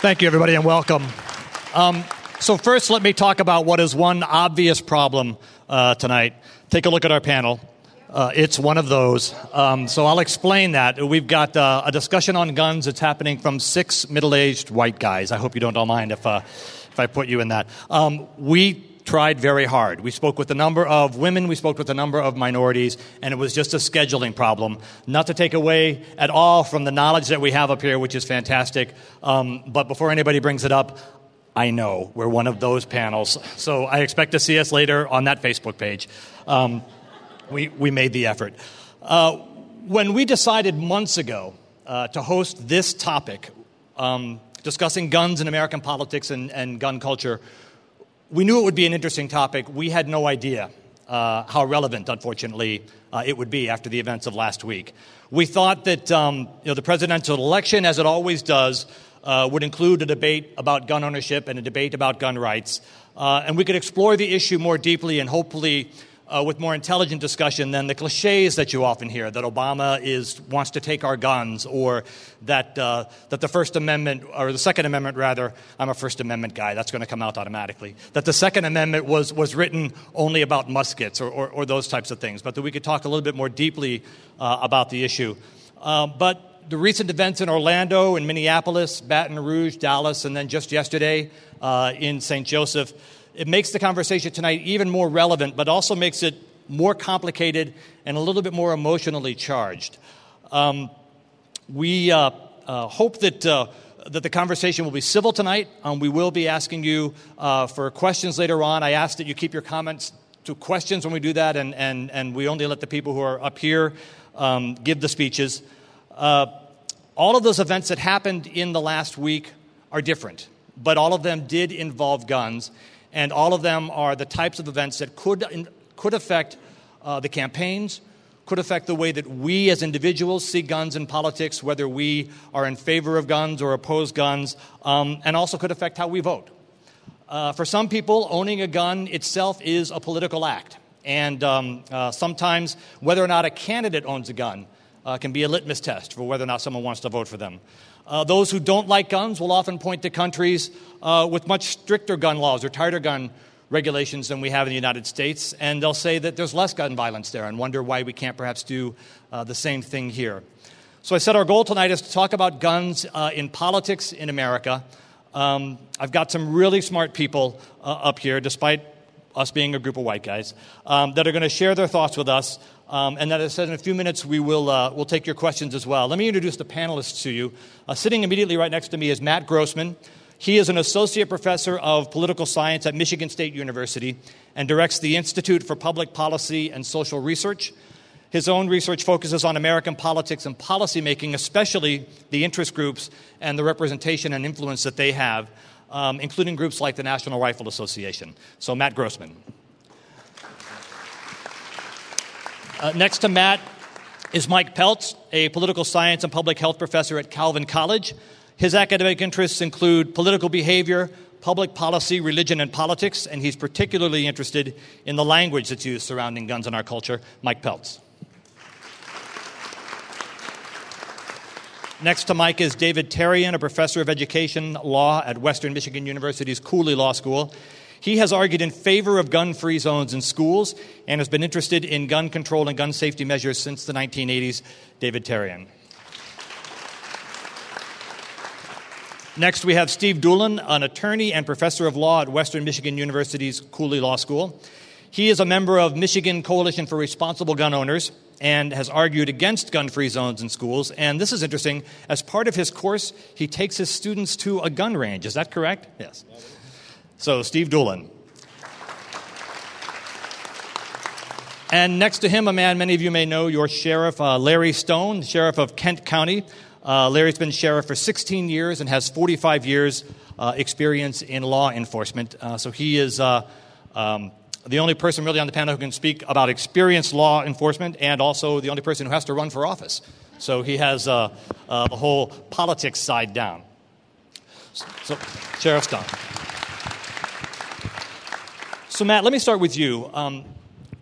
Thank you, everybody, and welcome. So first, let me talk about what is one obvious problem tonight. Take a look at our panel. It's one of those. So I'll explain that. We've got a discussion on guns. It's happening from 6 middle-aged white guys. I hope you don't all mind if I put you in that. We tried very hard. We spoke with a number of women, we spoke with a number of minorities, and it was just a scheduling problem. Not to take away at all from the knowledge that we have up here, which is fantastic, but before anybody brings it up, I know we're one of those panels, so I expect to see us later on that Facebook page. We made the effort. When we decided months ago to host this topic, discussing guns in American politics and gun culture, we knew it would be an interesting topic. We had no idea how relevant, unfortunately, it would be after the events of last week. We thought that the presidential election, as it always does, would include a debate about gun ownership and a debate about gun rights. And we could explore the issue more deeply and hopefully with more intelligent discussion than the cliches that you often hear, that Obama wants to take our guns, or that the First Amendment, or the Second Amendment rather, I'm a First Amendment guy, that's going to come out automatically, that the Second Amendment was written only about muskets or those types of things, but that we could talk a little bit more deeply about the issue. But the recent events in Orlando, in Minneapolis, Baton Rouge, Dallas, and then just yesterday in St. Joseph, it makes the conversation tonight even more relevant, but also makes it more complicated and a little bit more emotionally charged. We hope that the conversation will be civil tonight. We will be asking you for questions later on. I ask that you keep your comments to questions when we do that, and we only let the people who are up here give the speeches. All of those events that happened in the last week are different, but all of them did involve guns. And all of them are the types of events that could affect the campaigns, could affect the way that we as individuals see guns in politics, whether we are in favor of guns or oppose guns, and also could affect how we vote. For some people, owning a gun itself is a political act. And sometimes whether or not a candidate owns a gun can be a litmus test for whether or not someone wants to vote for them. Those who don't like guns will often point to countries with much stricter gun laws or tighter gun regulations than we have in the United States, and they'll say that there's less gun violence there and wonder why we can't perhaps do the same thing here. So I said our goal tonight is to talk about guns in politics in America. I've got some really smart people up here, despite us being a group of white guys, that are going to share their thoughts with us. And as I said, in a few minutes, we'll take your questions as well. Let me introduce the panelists to you. Sitting immediately right next to me is Matt Grossman. He is an associate professor of political science at Michigan State University and directs the Institute for Public Policy and Social Research. His own research focuses on American politics and policymaking, especially the interest groups and the representation and influence that they have, including groups like the National Rifle Association. So, Matt Grossman. Next to Matt is Mike Peltz, a political science and public health professor at Calvin College. His academic interests include political behavior, public policy, religion, and politics, and he's particularly interested in the language that's used surrounding guns in our culture. Mike Peltz. Next to Mike is David Tarian, a professor of education law at Western Michigan University's Cooley Law School. He has argued in favor of gun-free zones in schools and has been interested in gun control and gun safety measures since the 1980s. David Tarian. Next, we have Steve Doolan, an attorney and professor of law at Western Michigan University's Cooley Law School. He is a member of Michigan Coalition for Responsible Gun Owners and has argued against gun-free zones in schools. And this is interesting. As part of his course, he takes his students to a gun range. Is that correct? Yes. So, Steve Doolan. And next to him, a man many of you may know, your sheriff, Larry Stone, sheriff of Kent County. Larry's been sheriff for 16 years and has 45 years experience in law enforcement. So he is the only person really on the panel who can speak about experienced law enforcement and also the only person who has to run for office. So he has the whole politics side down. So, Sheriff Stone. So, Matt, let me start with you.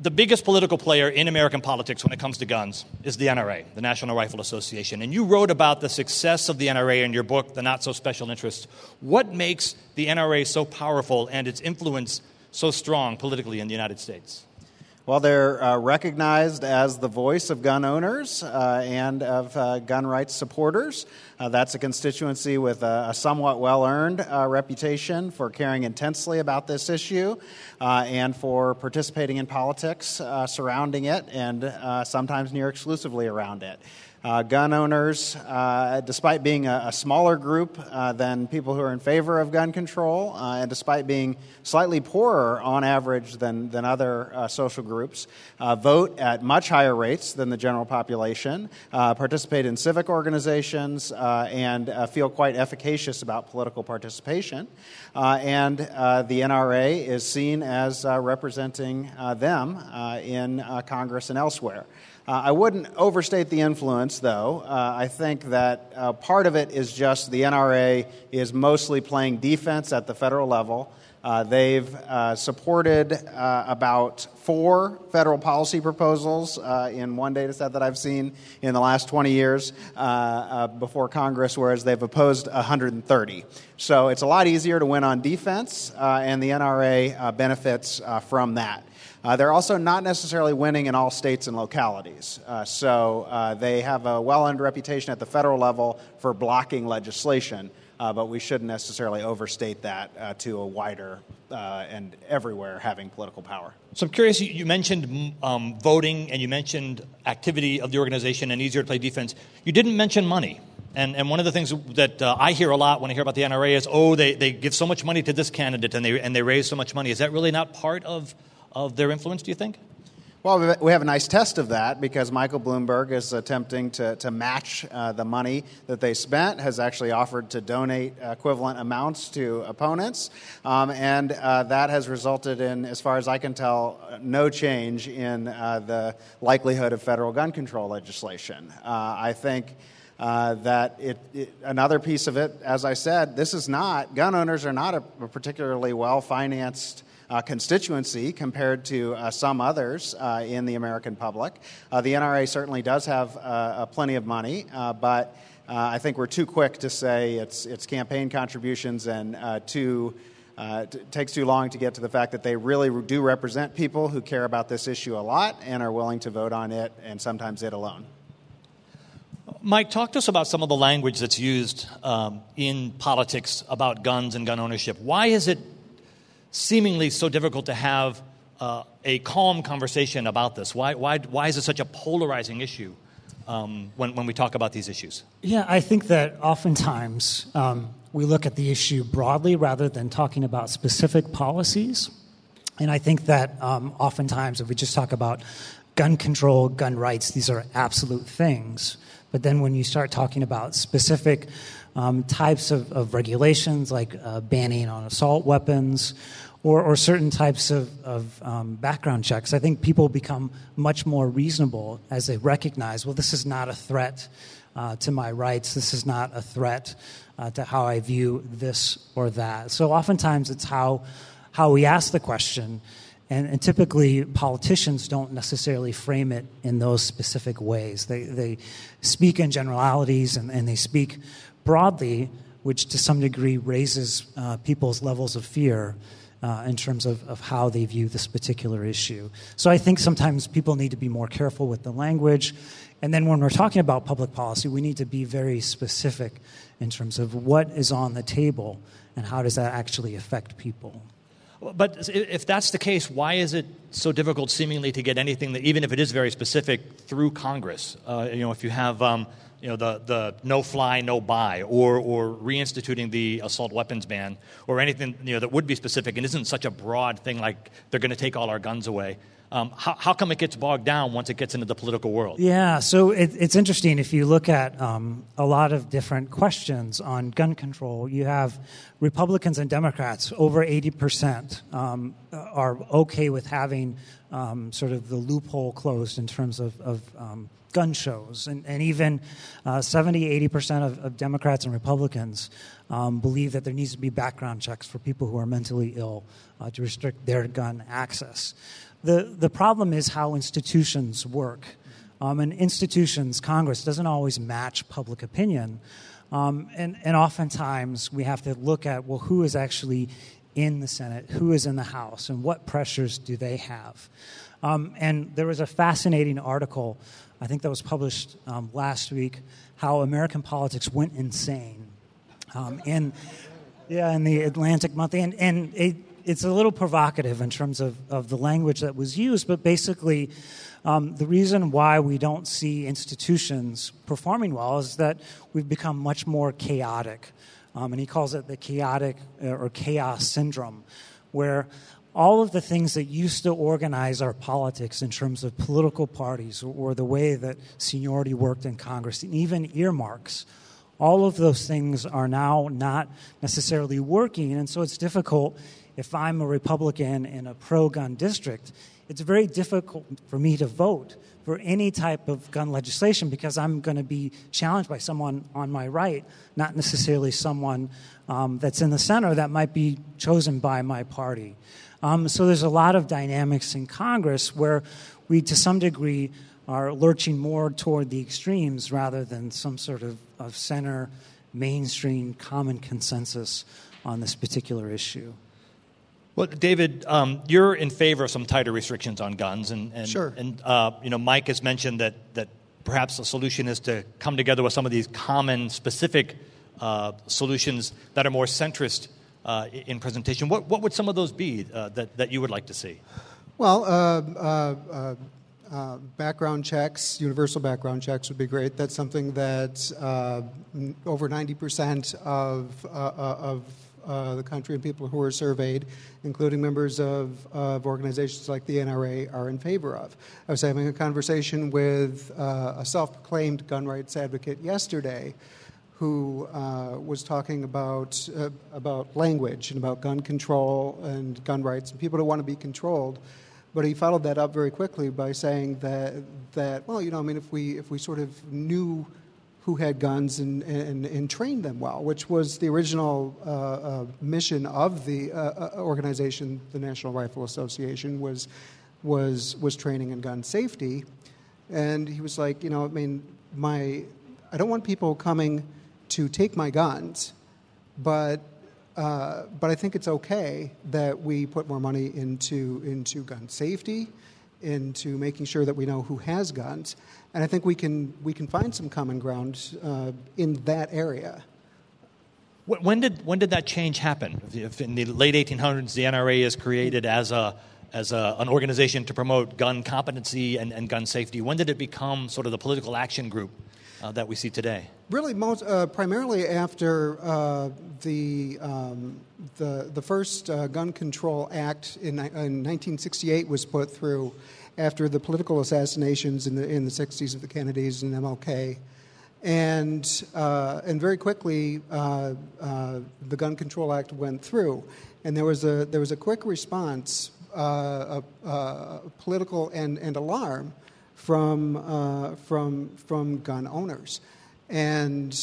the biggest political player in American politics when it comes to guns is the NRA, the National Rifle Association. And you wrote about the success of the NRA in your book, The Not So Special Interest. What makes the NRA so powerful and its influence so strong politically in the United States? Well, they're recognized as the voice of gun owners and of gun rights supporters. That's a constituency with a somewhat well-earned reputation for caring intensely about this issue and for participating in politics surrounding it and sometimes near exclusively around it. Gun owners, despite being a smaller group than people who are in favor of gun control, and despite being slightly poorer on average than other social groups, vote at much higher rates than the general population, participate in civic organizations, and feel quite efficacious about political participation. And the NRA is seen as representing them in Congress and elsewhere. I wouldn't overstate the influence, though. I think that part of it is just the NRA is mostly playing defense at the federal level. They've supported about 4 federal policy proposals in one data set that I've seen in the last 20 years before Congress, whereas they've opposed 130. So it's a lot easier to win on defense, and the NRA benefits from that. They're also not necessarily winning in all states and localities. So they have a well-earned reputation at the federal level for blocking legislation, but we shouldn't necessarily overstate that to a wider and everywhere having political power. So I'm curious, you mentioned voting and you mentioned activity of the organization and easier to play defense. You didn't mention money. And one of the things that I hear a lot when I hear about the NRA is, they give so much money to this candidate and they raise so much money. Is that really not part of their influence, do you think? Well, we have a nice test of that because Michael Bloomberg is attempting to match the money that they spent, has actually offered to donate equivalent amounts to opponents, and that has resulted in, as far as I can tell, no change in the likelihood of federal gun control legislation. I think that another piece of it, as I said, gun owners are not a particularly well-financed constituency compared to some others in the American public. The NRA certainly does have plenty of money, but I think we're too quick to say it's campaign contributions and takes too long to get to the fact that they really do represent people who care about this issue a lot and are willing to vote on it, and sometimes it alone. Mike, talk to us about some of the language that's used in politics about guns and gun ownership. Why is it seemingly so difficult to have a calm conversation about this? Why is it such a polarizing issue when we talk about these issues? Yeah, I think that oftentimes we look at the issue broadly rather than talking about specific policies. And I think that oftentimes if we just talk about gun control, gun rights, these are absolute things. But then when you start talking about specific types of regulations like banning on assault weapons or certain types of background checks, I think people become much more reasonable as they recognize, well, this is not a threat to my rights. This is not a threat to how I view this or that. So oftentimes it's how we ask the question, and typically politicians don't necessarily frame it in those specific ways. They speak in generalities and they speak broadly, which to some degree raises people's levels of fear in terms of how they view this particular issue. So I think sometimes people need to be more careful with the language. And then when we're talking about public policy, we need to be very specific in terms of what is on the table and how does that actually affect people. But if that's the case, why is it so difficult seemingly to get anything that, even if it is very specific, through Congress? If you have the no-fly, no-buy, or reinstituting the assault weapons ban, or anything that would be specific and isn't such a broad thing like they're going to take all our guns away. How come it gets bogged down once it gets into the political world? Yeah, so it's interesting. If you look at a lot of different questions on gun control, you have Republicans and Democrats, over 80% are okay with having sort of the loophole closed in terms of gun shows. And even 70-80% of Democrats and Republicans believe that there needs to be background checks for people who are mentally ill to restrict their gun access. The problem is how institutions work. And institutions, Congress, doesn't always match public opinion. And oftentimes we have to look at, well, who is actually in the Senate, who is in the House, and what pressures do they have? And there was a fascinating article, I think that was published last week, how American politics went insane. In the Atlantic Monthly. And it's a little provocative in terms of the language that was used, but basically the reason why we don't see institutions performing well is that we've become much more chaotic. And he calls it the chaotic or chaos syndrome, where all of the things that used to organize our politics in terms of political parties or the way that seniority worked in Congress, and even earmarks, all of those things are now not necessarily working. And so it's difficult, if I'm a Republican in a pro-gun district, it's very difficult for me to vote for any type of gun legislation because I'm going to be challenged by someone on my right, not necessarily someone that's in the center that might be chosen by my party. So there's a lot of dynamics in Congress where we, to some degree, are lurching more toward the extremes rather than some sort of center, mainstream, common consensus on this particular issue. Well, David, you're in favor of some tighter restrictions on guns, and Sure. And Mike has mentioned that perhaps a solution is to come together with some of these common, specific solutions that are more centrist in presentation. What would some of those be that you would like to see? Well, background checks, universal background checks would be great. That's something that over 90% of the country and people who are surveyed, including members of organizations like the NRA, are in favor of. I was having a conversation with a self-proclaimed gun rights advocate yesterday who was talking about language and about gun control and gun rights and people don't want to be controlled. But he followed that up very quickly by saying that well, if we sort of knew who had guns and trained them well, which was the original mission of the organization, the National Rifle Association, was training in gun safety. And he was like, I don't want people coming to take my guns, but I think it's okay that we put more money into gun safety, into making sure that we know who has guns, and I think we can find some common ground in that area. When did that change happen? If in the late 1800s, the NRA is created as an organization to promote gun competency and gun safety. When did it become sort of the political action group that we see today? Really, primarily after the first Gun Control Act in 1968 was put through, after the political assassinations in the 60s of the Kennedys and MLK, and very quickly the Gun Control Act went through, and there was a quick response, political and alarm from gun owners, and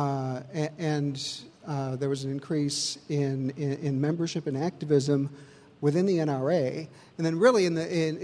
there was an increase in membership and activism within the NRA, and then really in the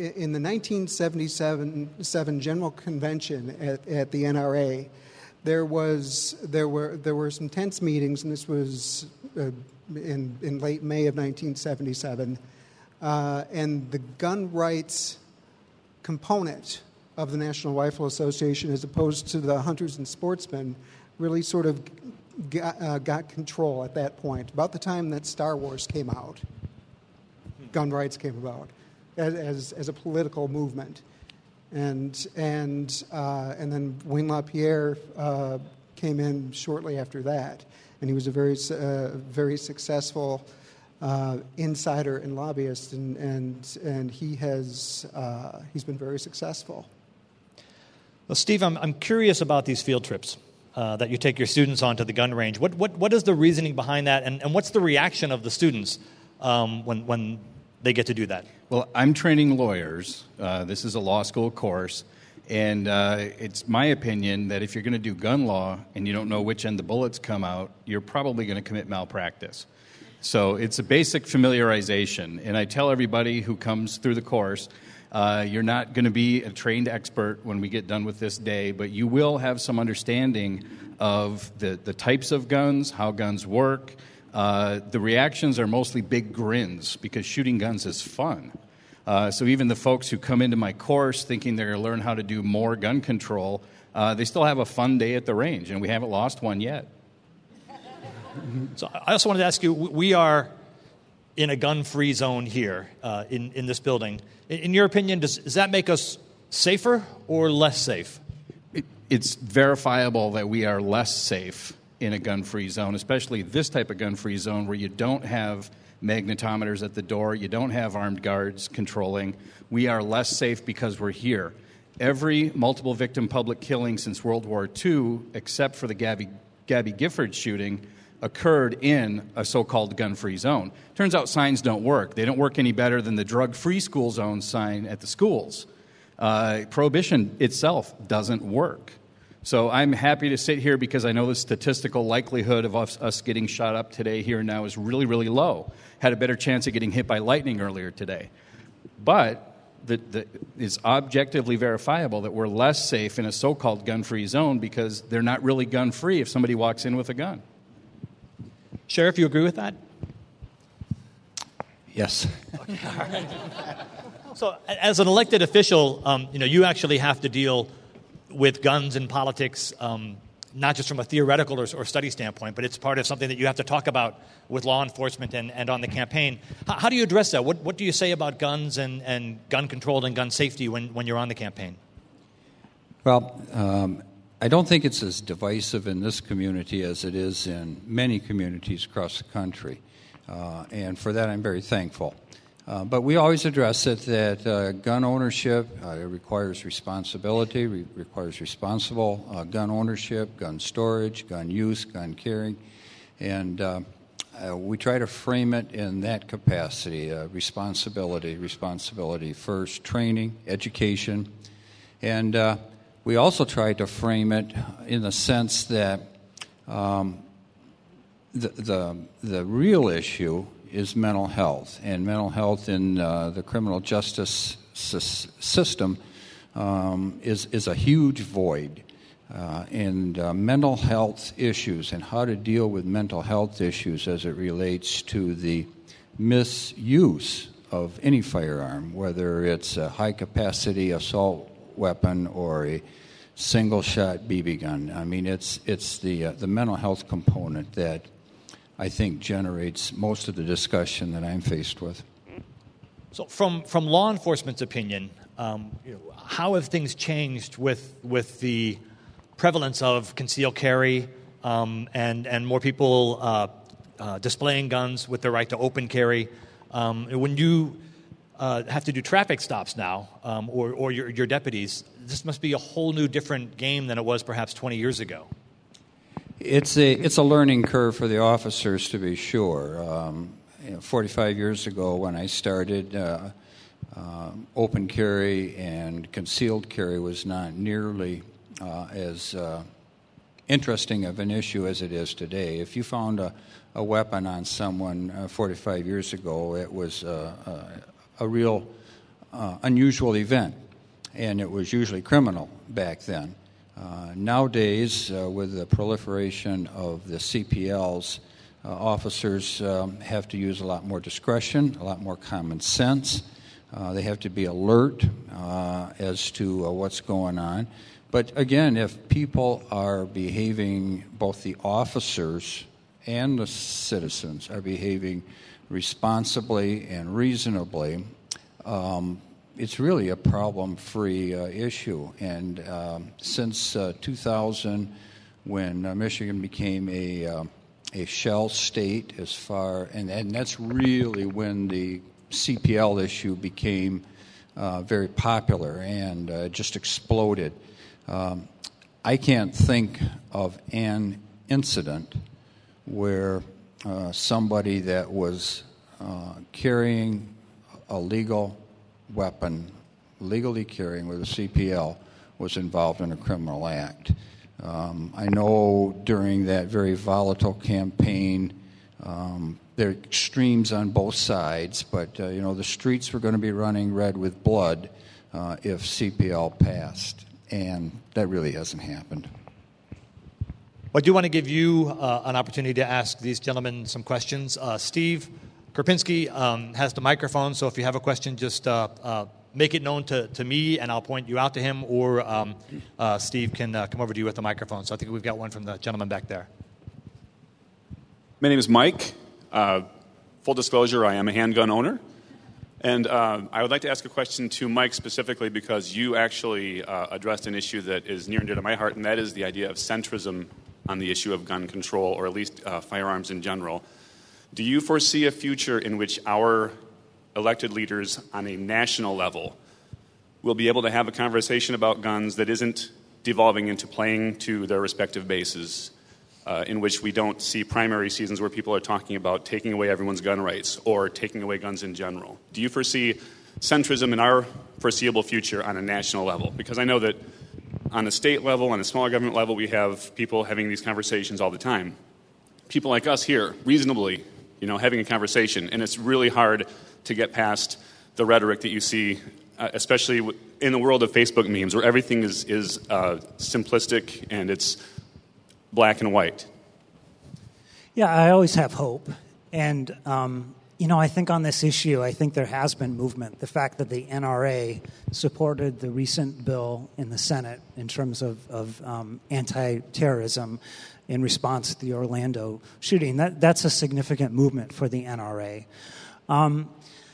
1977 General Convention at the NRA, there were some tense meetings, and this was in late May of 1977, and the gun rights component of the National Rifle Association, as opposed to the hunters and sportsmen, really sort of got control at that point. About the time that Star Wars came out, gun rights came about as a political movement, and then Wayne LaPierre came in shortly after that, and he was a very successful insider and lobbyist, and he's been very successful. Well, Steve, I'm curious about these field trips that you take your students on to the gun range. What is the reasoning behind that, and what's the reaction of the students when they get to do that? Well, I'm training lawyers. This is a law school course, and it's my opinion that if you're going to do gun law and you don't know which end the bullets come out, you're probably going to commit malpractice. So it's a basic familiarization. And I tell everybody who comes through the course, you're not going to be a trained expert when we get done with this day, but you will have some understanding of the types of guns, how guns work. The reactions are mostly big grins because shooting guns is fun. So even the folks who come into my course thinking they're going to learn how to do more gun control, they still have a fun day at the range, and we haven't lost one yet. So I also wanted to ask you, we are in a gun-free zone here in this building. In your opinion, does that make us safer or less safe? It's verifiable that we are less safe in a gun-free zone, especially this type of gun-free zone where you don't have magnetometers at the door, you don't have armed guards controlling. We are less safe because we're here. Every multiple victim public killing since World War II, except for the Gabby Gifford shooting, occurred in a so-called gun-free zone. Turns out signs don't work. They don't work any better than the drug-free school zone sign at the schools. Prohibition itself doesn't work. So I'm happy to sit here because I know the statistical likelihood of us getting shot up today here and now is really, really low. Had a better chance of getting hit by lightning earlier today. But it's objectively verifiable that we're less safe in a so-called gun-free zone because they're not really gun-free if somebody walks in with a gun. Sheriff, you agree with that? Yes. Okay. All right. So as an elected official, you actually have to deal with guns in politics, not just from a theoretical or study standpoint, but it's part of something that you have to talk about with law enforcement and on the campaign. How do you address that? What do you say about guns and gun control and gun safety when you're on the campaign? Well, I don't think it's as divisive in this community as it is in many communities across the country, and for that I'm very thankful. But we always address it that gun ownership requires responsibility, requires responsible gun ownership, gun storage, gun use, gun carrying, and we try to frame it in that capacity, responsibility first, training, education, and we also try to frame it in the sense that the real issue is mental health, and mental health in the criminal justice system is a huge void. And mental health issues and how to deal with mental health issues as it relates to the misuse of any firearm, whether it's a high-capacity assault weapon or a single-shot BB gun. I mean, it's the mental health component that I think generates most of the discussion that I'm faced with. So from law enforcement's opinion, how have things changed with the prevalence of concealed carry and more people displaying guns with the right to open carry? When you have to do traffic stops now, or your deputies, this must be a whole new different game than it was perhaps 20 years ago. It's a learning curve for the officers, to be sure. 45 years ago when I started, open carry and concealed carry was not nearly as interesting of an issue as it is today. If you found a weapon on someone 45 years ago, it was a real unusual event, and it was usually criminal back then. Nowadays, with the proliferation of the CPLs, officers have to use a lot more discretion, a lot more common sense. They have to be alert as to what's going on. But again, if people are behaving, both the officers and the citizens are behaving responsibly and reasonably, it's really a problem-free issue. And since 2000, when Michigan became a shell state, and that's really when the CPL issue became very popular and just exploded. I can't think of an incident where somebody that was carrying a legal weapon, legally carrying with a CPL, was involved in a criminal act. I know during that very volatile campaign, there are extremes on both sides, but the streets were going to be running red with blood if CPL passed, and that really hasn't happened. I do want to give you an opportunity to ask these gentlemen some questions. Steve Krupinski has the microphone, so if you have a question, just make it known to me, and I'll point you out to him, or Steve can come over to you with the microphone. So I think we've got one from the gentleman back there. My name is Mike. Full disclosure, I am a handgun owner. And I would like to ask a question to Mike specifically because you actually addressed an issue that is near and dear to my heart, and that is the idea of centrism on the issue of gun control, or at least firearms in general. Do you foresee a future in which our elected leaders on a national level will be able to have a conversation about guns that isn't devolving into playing to their respective bases, in which we don't see primary seasons where people are talking about taking away everyone's gun rights or taking away guns in general? Do you foresee centrism in our foreseeable future on a national level? Because I know that on a state level, on a smaller government level, we have people having these conversations all the time. People like us here, reasonably, having a conversation, and it's really hard to get past the rhetoric that you see, especially in the world of Facebook memes, where everything is simplistic and it's black and white. Yeah, I always have hope. And, I think on this issue, I think there has been movement. The fact that the NRA supported the recent bill in the Senate in terms of anti-terrorism in response to the Orlando shooting, that's a significant movement for the NRA. And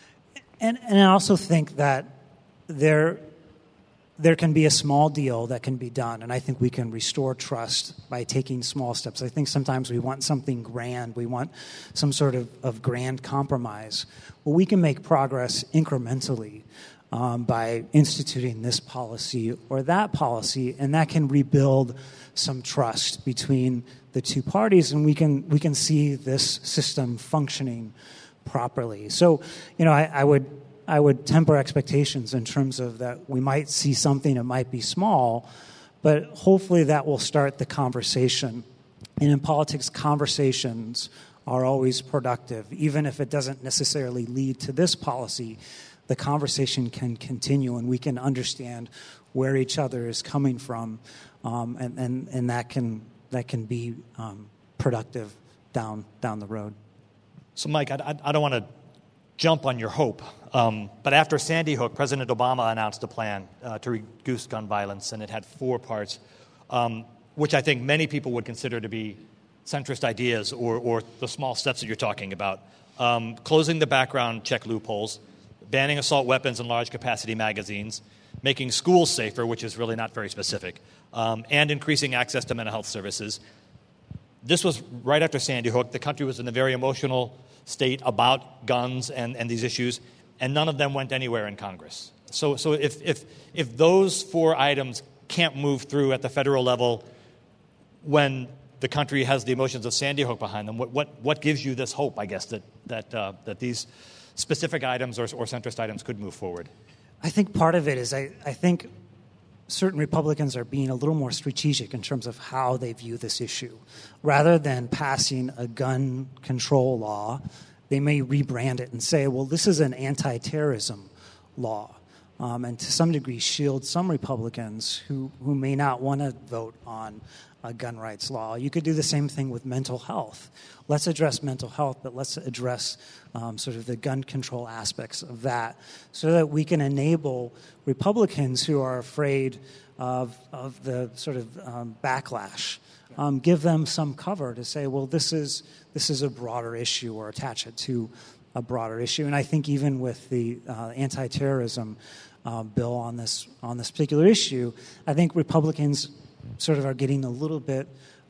I also think that there can be a small deal that can be done, and I think we can restore trust by taking small steps. I think sometimes we want something grand. We want some sort of grand compromise. Well, we can make progress incrementally by instituting this policy or that policy, and that can rebuild some trust between the two parties, and we can see this system functioning properly. So, I would temper expectations in terms of that we might see something that might be small, but hopefully that will start the conversation. And in politics, conversations are always productive. Even if it doesn't necessarily lead to this policy, the conversation can continue and we can understand where each other is coming from, and that can be productive down the road. So, Mike, I don't want to jump on your hope, but after Sandy Hook, President Obama announced a plan to reduce gun violence, and it had 4 parts, which I think many people would consider to be centrist ideas or the small steps that you're talking about. Closing the background check loopholes, banning assault weapons and large-capacity magazines, making schools safer, which is really not very specific, and increasing access to mental health services. This was right after Sandy Hook. The country was in a very emotional state about guns and these issues, and none of them went anywhere in Congress. So if those 4 items can't move through at the federal level when the country has the emotions of Sandy Hook behind them, what gives you this hope, I guess, that these specific items or centrist items could move forward? I think part of it is I think certain Republicans are being a little more strategic in terms of how they view this issue. Rather than passing a gun control law, they may rebrand it and say, well, this is an anti-terrorism law, and to some degree shield some Republicans who may not want to vote on a gun rights law. You could do the same thing with mental health. Let's address mental health, but let's address sort of the gun control aspects of that so that we can enable Republicans who are afraid of the sort of backlash, give them some cover to say, well, this is a broader issue, or attach it to a broader issue. And I think even with the anti-terrorism bill on this particular issue, I think Republicans sort of are getting a little bit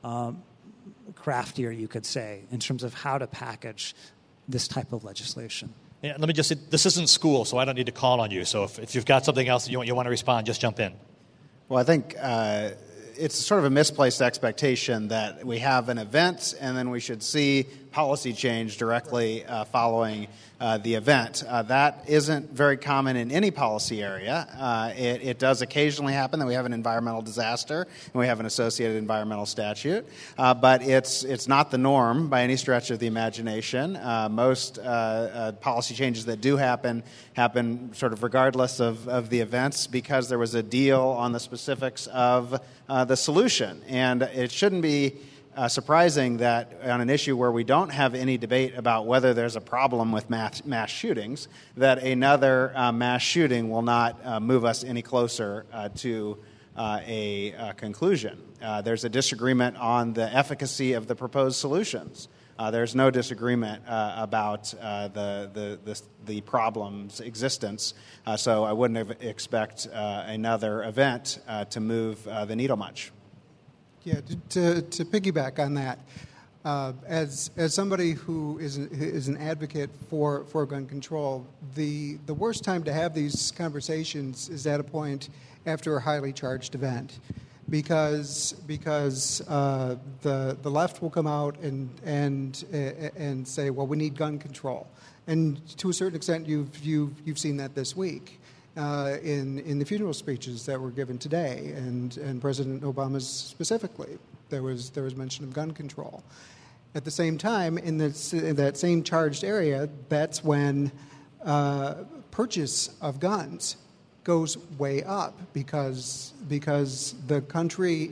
craftier, you could say, in terms of how to package this type of legislation. Yeah, let me just say, this isn't school, so I don't need to call on you. So if you've got something else that you want to respond, just jump in. Well, I think it's sort of a misplaced expectation that we have an event and then we should see policy change directly following the event. That isn't very common in any policy area. It does occasionally happen that we have an environmental disaster and we have an associated environmental statute, but it's not the norm by any stretch of the imagination. Most policy changes that do happen sort of regardless of the events because there was a deal on the specifics of the solution. And it shouldn't be surprising that on an issue where we don't have any debate about whether there's a problem with mass shootings, that another mass shooting will not move us any closer to a conclusion. There's a disagreement on the efficacy of the proposed solutions. There's no disagreement about the problem's existence, so I wouldn't expect another event to move the needle much. Yeah, to piggyback on that, as somebody who is an advocate for gun control, the worst time to have these conversations is at a point after a highly charged event, because the left will come out and say, well, we need gun control, and to a certain extent, you've seen that this week. In the funeral speeches that were given today, and President Obama's specifically, there was mention of gun control. At the same time, in that same charged area, that's when purchase of guns goes way up because the country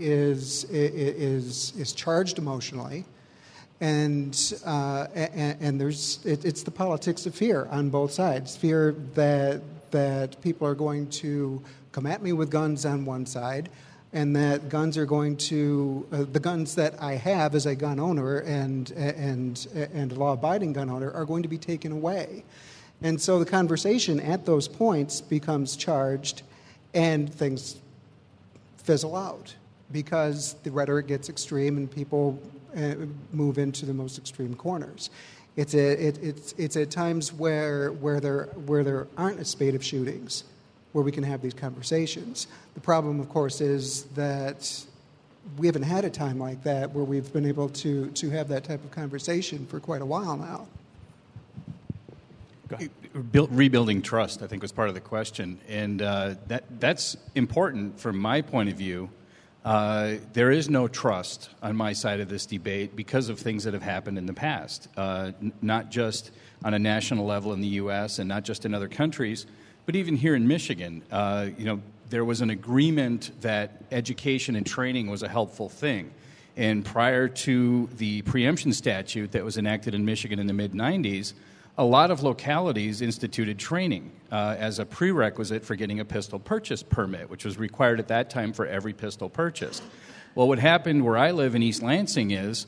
is charged emotionally, and there's it's the politics of fear on both sides. Fear that people are going to come at me with guns on one side, and that guns are going to the guns that I have as a gun owner and a law-abiding gun owner are going to be taken away. And so the conversation at those points becomes charged, and things fizzle out because the rhetoric gets extreme and people move into the most extreme corners. It's at times where there aren't a spate of shootings where we can have these conversations. The problem, of course, is that we haven't had a time like that where we've been able to have that type of conversation for quite a while now. Rebuilding trust, I think, was part of the question, and that's important from my point of view. There is no trust on my side of this debate because of things that have happened in the past, not just on a national level in the U.S. and not just in other countries, but even here in Michigan. There was an agreement that education and training was a helpful thing. And prior to the preemption statute that was enacted in Michigan in the mid-'90s, a lot of localities instituted training as a prerequisite for getting a pistol purchase permit, which was required at that time for every pistol purchased. Well, what happened where I live in East Lansing is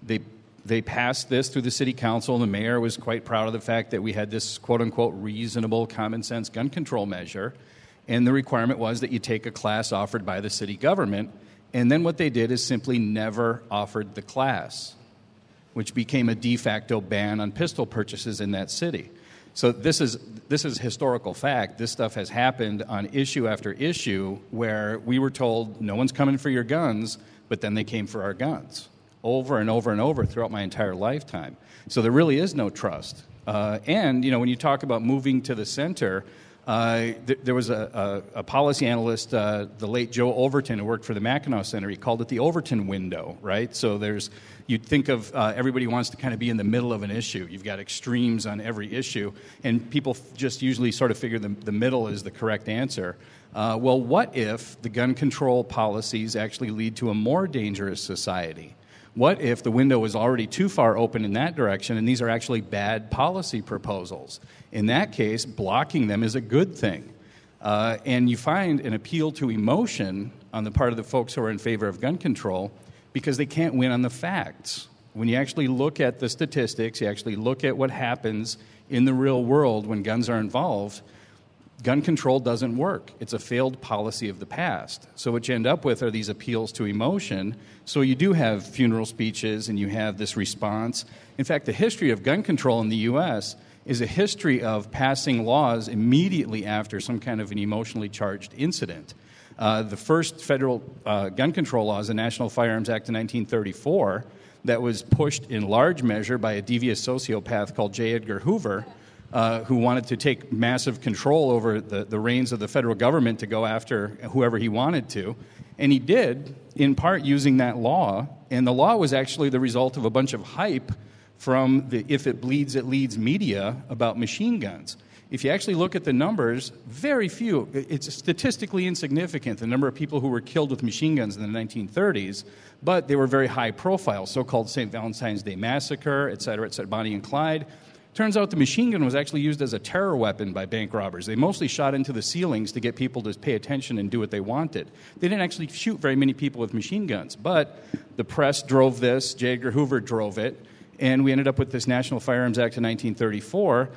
they passed this through the city council, and the mayor was quite proud of the fact that we had this quote-unquote reasonable common-sense gun control measure, and the requirement was that you take a class offered by the city government, and then what they did is simply never offered the class, which became a de facto ban on pistol purchases in that city. So this is historical fact. This stuff has happened on issue after issue where we were told no one's coming for your guns, but then they came for our guns over and over and over throughout my entire lifetime. So there really is no trust. And when you talk about moving to the center, there was a policy analyst, the late Joe Overton, who worked for the Mackinac Center. He called it the Overton window, right? So you'd think of everybody wants to kind of be in the middle of an issue. You've got extremes on every issue, and people just usually sort of figure the middle is the correct answer. Well, what if the gun control policies actually lead to a more dangerous society? What if the window is already too far open in that direction and these are actually bad policy proposals? In that case, blocking them is a good thing. And you find an appeal to emotion on the part of the folks who are in favor of gun control because they can't win on the facts. When you actually look at the statistics, you actually look at what happens in the real world when guns are involved, gun control doesn't work. It's a failed policy of the past. So what you end up with are these appeals to emotion. So you do have funeral speeches and you have this response. In fact, the history of gun control in the U.S. is a history of passing laws immediately after some kind of an emotionally charged incident. The first federal gun control law is the National Firearms Act of 1934. that was pushed in large measure by a devious sociopath called J. Edgar Hoover, who wanted to take massive control over the reins of the federal government to go after whoever he wanted to. And he did, in part, using that law. And the law was actually the result of a bunch of hype from the If It Bleeds, It Leads media about machine guns. If you actually look at the numbers, very few. It's statistically insignificant, the number of people who were killed with machine guns in the 1930s, but they were very high profile, so-called St. Valentine's Day Massacre, et cetera, Bonnie and Clyde. Turns out the machine gun was actually used as a terror weapon by bank robbers. They mostly shot into the ceilings to get people to pay attention and do what they wanted. They didn't actually shoot very many people with machine guns, but the press drove this, J. Edgar Hoover drove it, and we ended up with this National Firearms Act of 1934,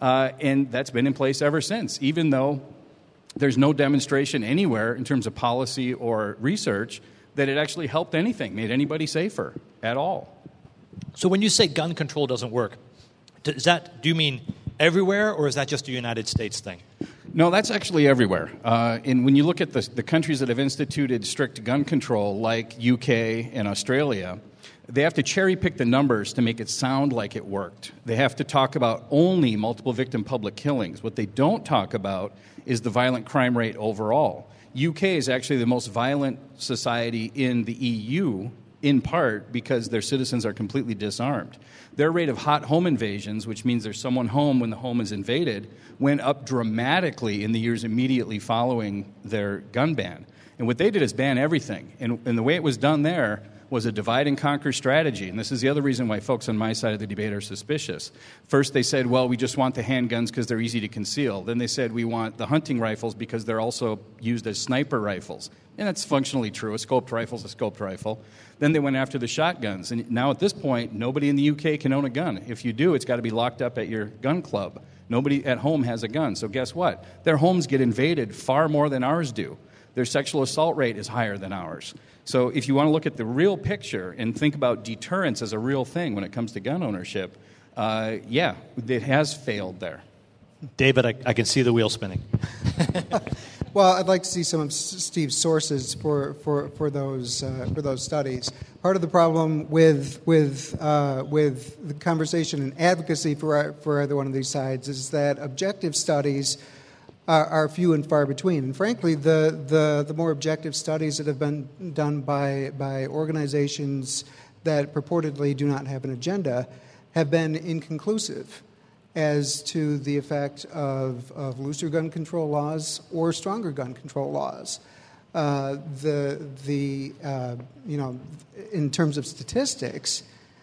and that's been in place ever since, even though there's no demonstration anywhere in terms of policy or research that it actually helped anything, made anybody safer at all. So when you say gun control doesn't work, do you mean everywhere, or is that just a United States thing? No, that's actually everywhere. And when you look at the countries that have instituted strict gun control, like UK and Australia, they have to cherry-pick the numbers to make it sound like it worked. They have to talk about only multiple victim public killings. What they don't talk about is the violent crime rate overall. UK is actually the most violent society in the EU, in part because their citizens are completely disarmed. Their rate of hot home invasions, which means there's someone home when the home is invaded, went up dramatically in the years immediately following their gun ban. And what they did is ban everything. And the way it was done there was a divide-and-conquer strategy. And this is the other reason why folks on my side of the debate are suspicious. First, they said, well, we just want the handguns because they're easy to conceal. Then they said, we want the hunting rifles because they're also used as sniper rifles. And that's functionally true. A scoped rifle is a scoped rifle. Then they went after the shotguns. And now at this point, nobody in the UK can own a gun. If you do, it's got to be locked up at your gun club. Nobody at home has a gun. So guess what? Their homes get invaded far more than ours do. Their sexual assault rate is higher than ours. So if you want to look at the real picture and think about deterrence as a real thing when it comes to gun ownership, it has failed there. David, I can see the wheel spinning. Well, I'd like to see some of Steve's sources for those studies. Part of the problem with the conversation and advocacy for either one of these sides is that objective studies are few and far between. And frankly, the more objective studies that have been done by organizations that purportedly do not have an agenda have been inconclusive as to the effect of looser gun control laws or stronger gun control laws. In terms of statistics,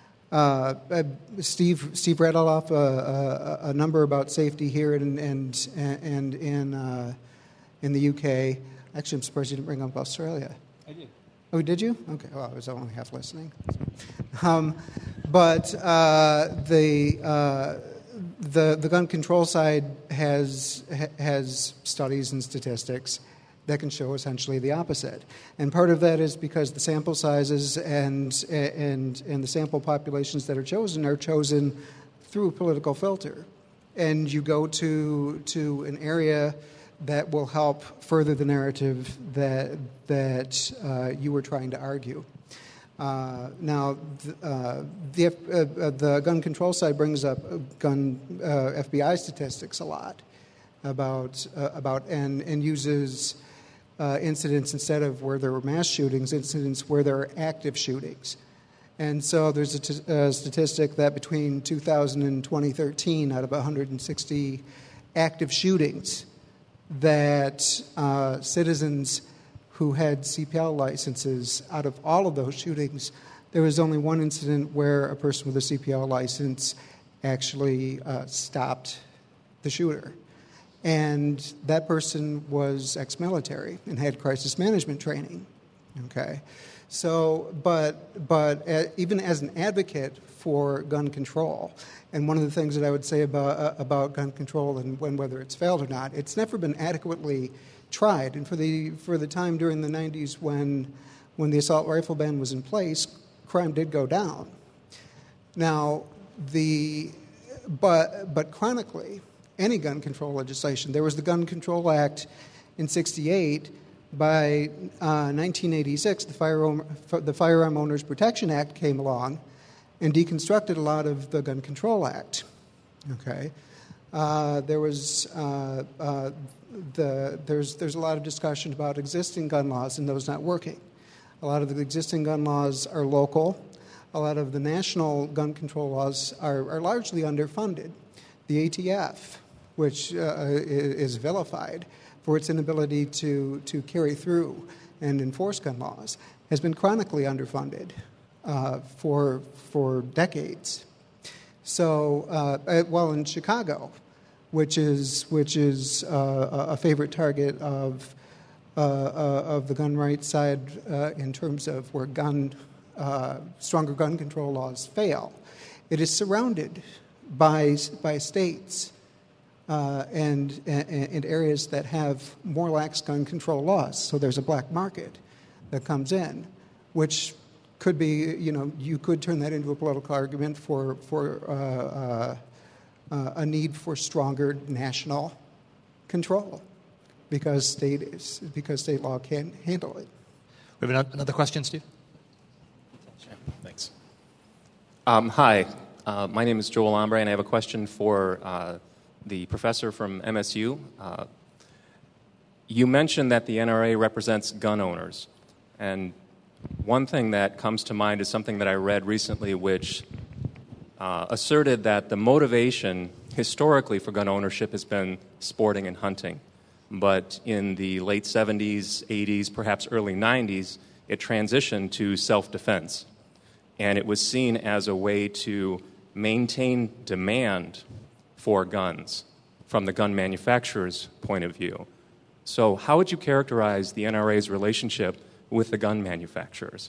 Steve rattled off a number about safety here and in the UK. Actually, I'm surprised you didn't bring up Australia. I did. Oh, did you? Okay. Well, I was only half listening. The gun control side has studies and statistics that can show essentially the opposite. And part of that is because the sample sizes and the sample populations that are chosen through a political filter. And you go to an area that will help further the narrative that you were trying to argue. Now, the gun control side brings up FBI statistics a lot about and uses incidents instead of where there were mass shootings, incidents where there are active shootings. And so there's a statistic that between 2000 and 2013, out of 160 active shootings, that citizens who had CPL licenses, out of all of those shootings, there was only one incident where a person with a CPL license actually stopped the shooter. And that person was ex-military and had crisis management training. Okay, so but even as an advocate for gun control, and one of the things that I would say about gun control and whether it's failed or not, it's never been adequately tried. And for the time during the 90s when the assault rifle ban was in place, crime did go down. Now but chronically, any gun control legislation. There was the Gun Control Act in '68. By 1986, the Firearm Owners Protection Act came along, and deconstructed a lot of the Gun Control Act. Okay, there's a lot of discussion about existing gun laws and those not working. A lot of the existing gun laws are local. A lot of the national gun control laws are largely underfunded. The ATF, which is vilified for its inability to carry through and enforce gun laws, has been chronically underfunded for decades. So, in Chicago, which is a favorite target of the gun rights side in terms of where stronger gun control laws fail, it is surrounded by states and areas that have more lax gun control laws. So there's a black market that comes in, which could be, you could turn that into a political argument for a need for stronger national control because state law can't handle it. We have another question, Steve? Sure. Thanks. Hi, my name is Joel Ombre, and I have a question for the professor from MSU. You mentioned that the NRA represents gun owners, and one thing that comes to mind is something that I read recently which asserted that the motivation historically for gun ownership has been sporting and hunting. But in the late 70s, 80s, perhaps early 90s, it transitioned to self-defense. And it was seen as a way to maintain demand for guns from the gun manufacturer's point of view. So how would you characterize the NRA's relationship with the gun manufacturers?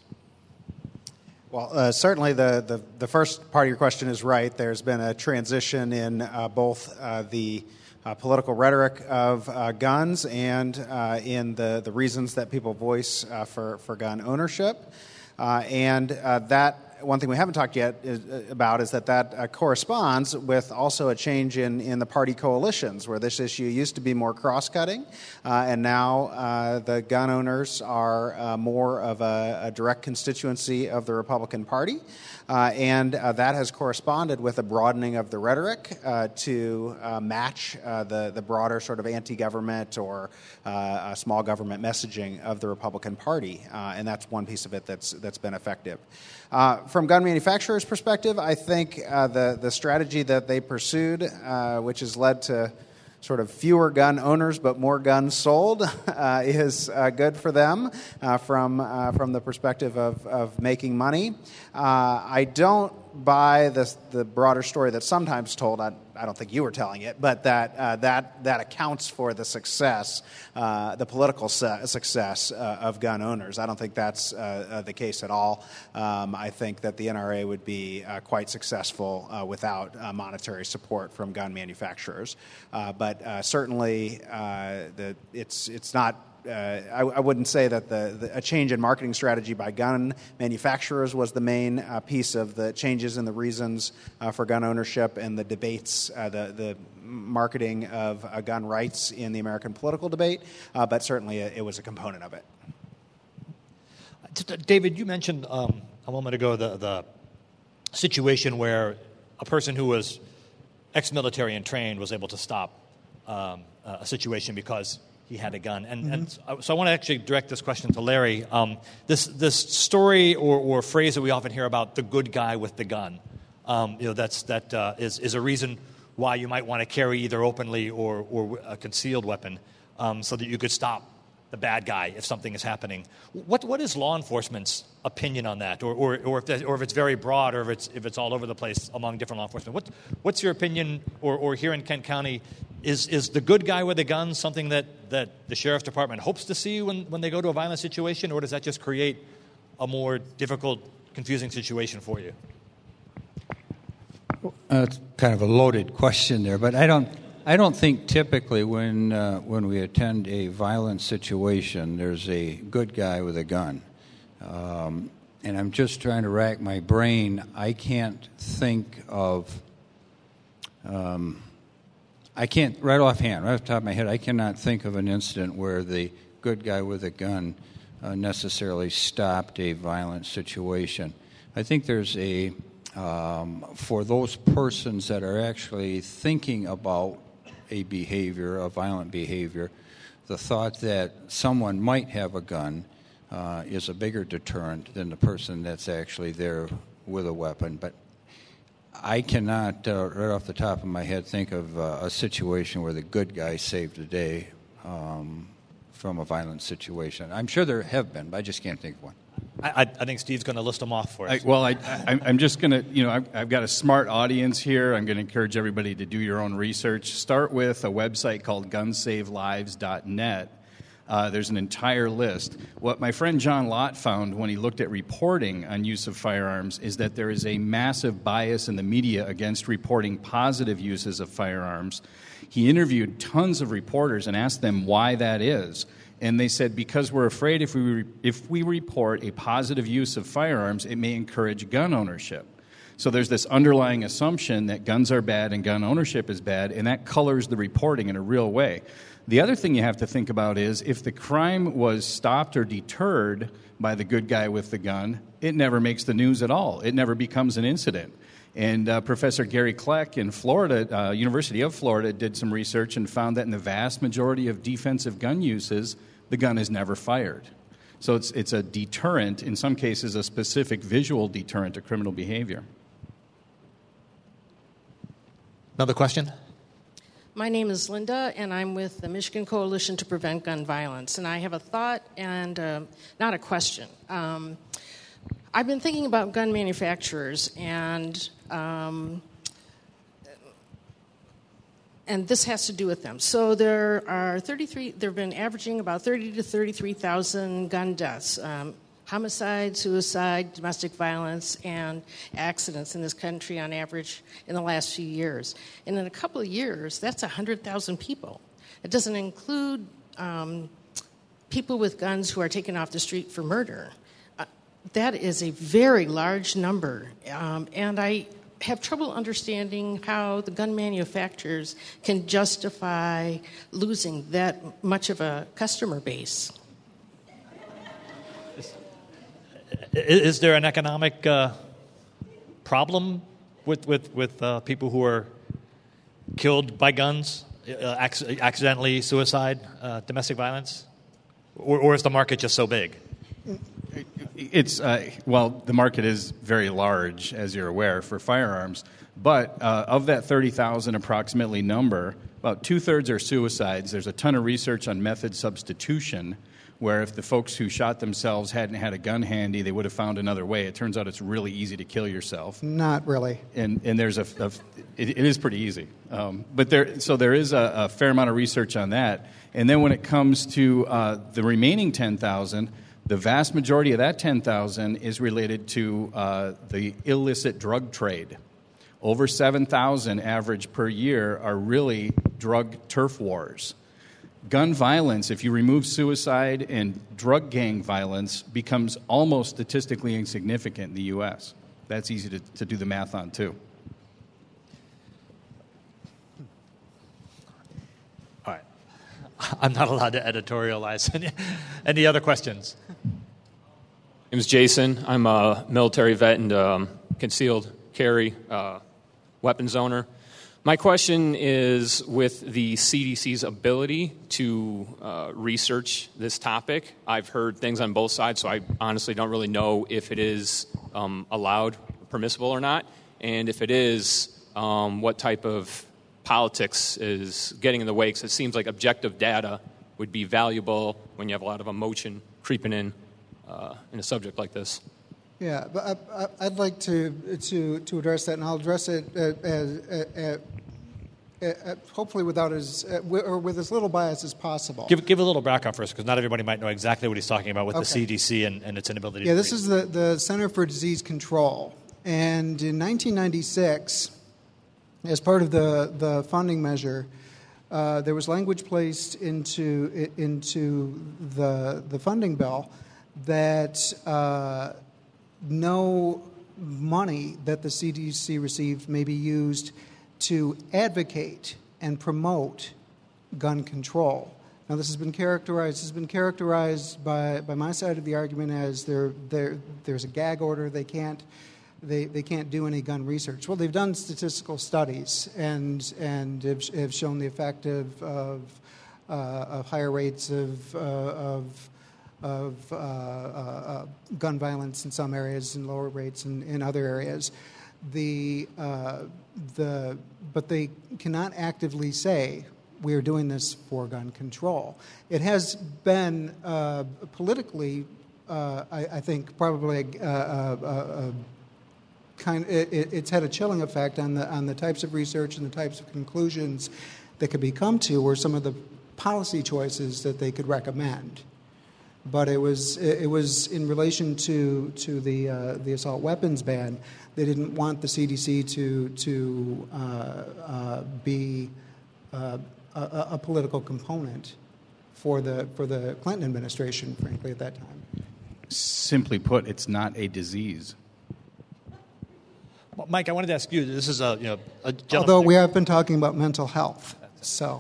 Well, certainly the first part of your question is right. There's been a transition in both the political rhetoric of guns and in the reasons that people voice for gun ownership. And that one thing we haven't talked yet about is that corresponds with also a change in the party coalitions, where this issue used to be more cross-cutting, and now the gun owners are more of a direct constituency of the Republican Party. And that has corresponded with a broadening of the rhetoric to match the broader sort of anti-government or small government messaging of the Republican Party. And that's one piece of it that's been effective. From gun manufacturers' perspective, I think the strategy that they pursued, which has led to sort of fewer gun owners but more guns sold, is good for them from the perspective of making money. I don't buy the broader story that's sometimes told. I don't think you were telling it, but that accounts for the success, the political success of gun owners. I don't think that's the case at all. I think that the NRA would be quite successful without monetary support from gun manufacturers. But certainly, it's not. I wouldn't say that a change in marketing strategy by gun manufacturers was the main piece of the changes in the reasons for gun ownership and the debates, the marketing of gun rights in the American political debate, but certainly it was a component of it. David, you mentioned a moment ago the situation where a person who was ex-military and trained was able to stop a situation because he had a gun. And so I want to actually direct this question to Larry. This story or phrase that we often hear about the good guy with the gun, that is a reason why you might want to carry either openly or a concealed weapon so that you could stop the bad guy if something is happening. What is law enforcement's opinion on that, or if it's very broad, or if it's all over the place among different law enforcement? What's your opinion, or here in Kent County, is the good guy with a gun something that the sheriff's department hopes to see when they go to a violent situation, or does that just create a more difficult, confusing situation for you? It's kind of a loaded question there, but I don't think typically when we attend a violent situation, there's a good guy with a gun. And I'm just trying to rack my brain. I can't think of... I can't, right offhand, right off the top of my head, I cannot think of an incident where the good guy with a gun necessarily stopped a violent situation. I think there's a for those persons that are actually thinking about a behavior, a violent behavior, the thought that someone might have a gun is a bigger deterrent than the person that's actually there with a weapon. But I cannot, right off the top of my head, think of a situation where the good guy saved the day from a violent situation. I'm sure there have been, but I just can't think of one. I think Steve's going to list them off for us. I'm just going to, I've got a smart audience here. I'm going to encourage everybody to do your own research. Start with a website called gunsavelives.net. There's an entire list. What my friend John Lott found when he looked at reporting on use of firearms is that there is a massive bias in the media against reporting positive uses of firearms. He interviewed tons of reporters and asked them why that is. And they said, because we're afraid if we report a positive use of firearms, it may encourage gun ownership. So there's this underlying assumption that guns are bad and gun ownership is bad, and that colors the reporting in a real way. The other thing you have to think about is if the crime was stopped or deterred by the good guy with the gun, it never makes the news at all. It never becomes an incident. And Professor Gary Kleck in Florida, University of Florida, did some research and found that in the vast majority of defensive gun uses, the gun is never fired. So it's a deterrent, in some cases a specific visual deterrent to criminal behavior. Another question? My name is Linda, and I'm with the Michigan Coalition to Prevent Gun Violence. And I have a thought and not a question. I've been thinking about gun manufacturers, and this has to do with them. So there have been averaging about 30 to 33,000 gun deaths, homicide, suicide, domestic violence, and accidents in this country on average in the last few years. And in a couple of years, that's 100,000 people. It doesn't include people with guns who are taken off the street for murder. That is a very large number, and I have trouble understanding how the gun manufacturers can justify losing that much of a customer base. Is there an economic problem with people who are killed by guns, accidentally, suicide, domestic violence? Or is the market just so big? It's the market is very large, as you're aware, for firearms. But of that 30,000 approximately number, about two-thirds are suicides. There's a ton of research on method substitution, where if the folks who shot themselves hadn't had a gun handy, they would have found another way. It turns out it's really easy to kill yourself. Not really. And there's it is pretty easy. But there is a fair amount of research on that. And then when it comes to the remaining 10,000, the vast majority of that 10,000 is related to the illicit drug trade. Over 7,000 average per year are really drug turf wars. Gun violence, if you remove suicide and drug gang violence, becomes almost statistically insignificant in the U.S. That's easy to do the math on, too. All right. I'm not allowed to editorialize. Any other questions? My name is Jason. I'm a military vet and concealed carry weapons owner. My question is with the CDC's ability to research this topic. I've heard things on both sides, so I honestly don't really know if it is allowed, permissible or not. And if it is, what type of politics is getting in the way? Because it seems like objective data would be valuable when you have a lot of emotion creeping in a subject like this. Yeah, but I'd like to address that, and I'll address it hopefully with as little bias as possible. Give a little background first, because not everybody might know exactly what he's talking about with the CDC and its inability. Yeah, this is the Center for Disease Control, and in 1996, as part of the funding measure, there was language placed into the funding bill that no money that the CDC received may be used to advocate and promote gun control. Now, this has been characterized by my side of the argument as there's a gag order. They can't they can't do any gun research. Well, they've done statistical studies and have shown the effect of higher rates of gun violence in some areas and lower rates in other areas. But they cannot actively say we are doing this for gun control. It has been politically, I think, probably it's had a chilling effect on the types of research and the types of conclusions that could be come to, or some of the policy choices that they could recommend. But it was in relation to the assault weapons ban. They didn't want the CDC to be a political component for the Clinton administration, frankly, at that time. Simply put, it's not a disease. Well, Mike, I wanted to ask you. This is a gentleman. Although we have been talking about mental health, so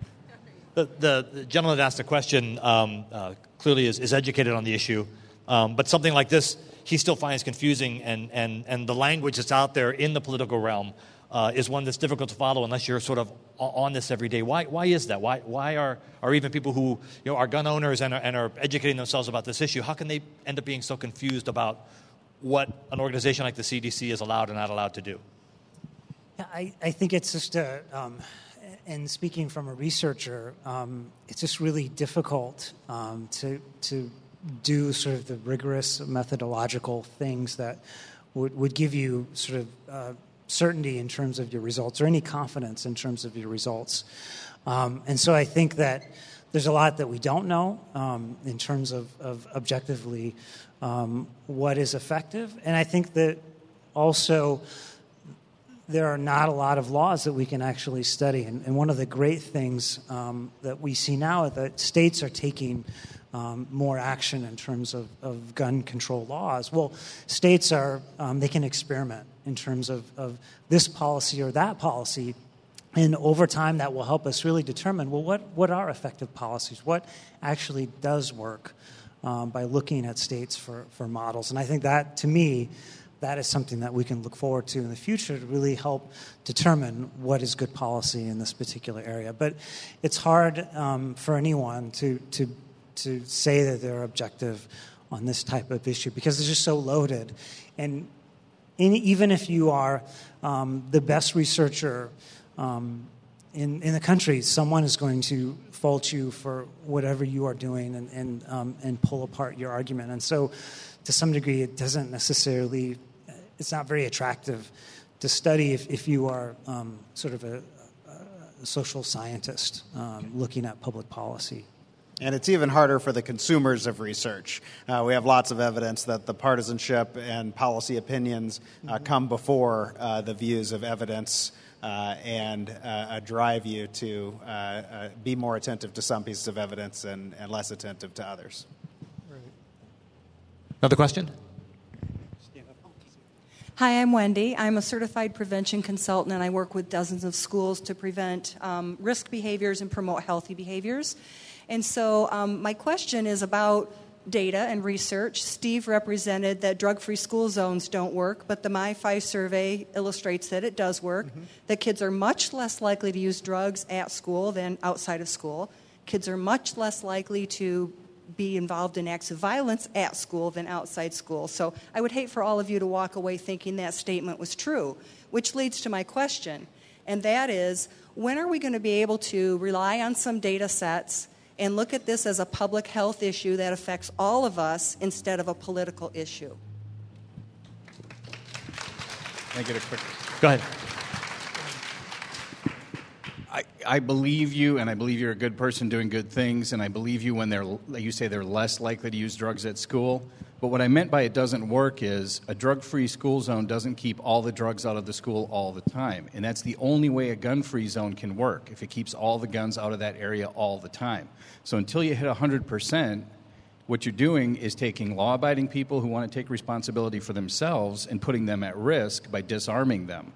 the gentleman that asked the question clearly is educated on the issue, but something like this he still finds confusing, and the language that's out there in the political realm is one that's difficult to follow unless you're sort of on this every day. Why is that? Why are even people who are gun owners and are educating themselves about this issue, how can they end up being so confused about what an organization like the CDC is allowed and not allowed to do? Yeah, I think it's just and speaking from a researcher, it's just really difficult to do sort of the rigorous methodological things that would give you sort of certainty in terms of your results or any confidence in terms of your results. And so I think that there's a lot that we don't know in terms of objectively what is effective. And I think that also there are not a lot of laws that we can actually study. And one of the great things that we see now is that states are taking more action in terms of gun control laws. Well, states are, they can experiment in terms of this policy or that policy. And over time, that will help us really determine, well, what are effective policies? What actually does work by looking at states for models? And I think that, to me, that is something that we can look forward to in the future to really help determine what is good policy in this particular area. But it's hard for anyone to say that they're objective on this type of issue because it's just so loaded. And even if you are the best researcher in the country, someone is going to fault you for whatever you are doing and pull apart your argument. And so to some degree, it doesn't necessarily, it's not very attractive to study if you are sort of a social scientist looking at public policy. And it's even harder for the consumers of research. We have lots of evidence that the partisanship and policy opinions come before the views of evidence and drive you to be more attentive to some pieces of evidence and less attentive to others. Another question? Hi, I'm Wendy. I'm a certified prevention consultant, and I work with dozens of schools to prevent risk behaviors and promote healthy behaviors. And so my question is about data and research. Steve represented that drug-free school zones don't work, but the My5 survey illustrates that it does work, that kids are much less likely to use drugs at school than outside of school. Kids are much less likely to be involved in acts of violence at school than outside school. So I would hate for all of you to walk away thinking that statement was true, which leads to my question, and that is, when are we going to be able to rely on some data sets and look at this as a public health issue that affects all of us instead of a political issue? Can I get a quick... Go ahead. I believe you, and I believe you're a good person doing good things, and I believe you when you say they're less likely to use drugs at school. But what I meant by it doesn't work is a drug-free school zone doesn't keep all the drugs out of the school all the time. And that's the only way a gun-free zone can work, if it keeps all the guns out of that area all the time. So until you hit 100%, what you're doing is taking law-abiding people who want to take responsibility for themselves and putting them at risk by disarming them.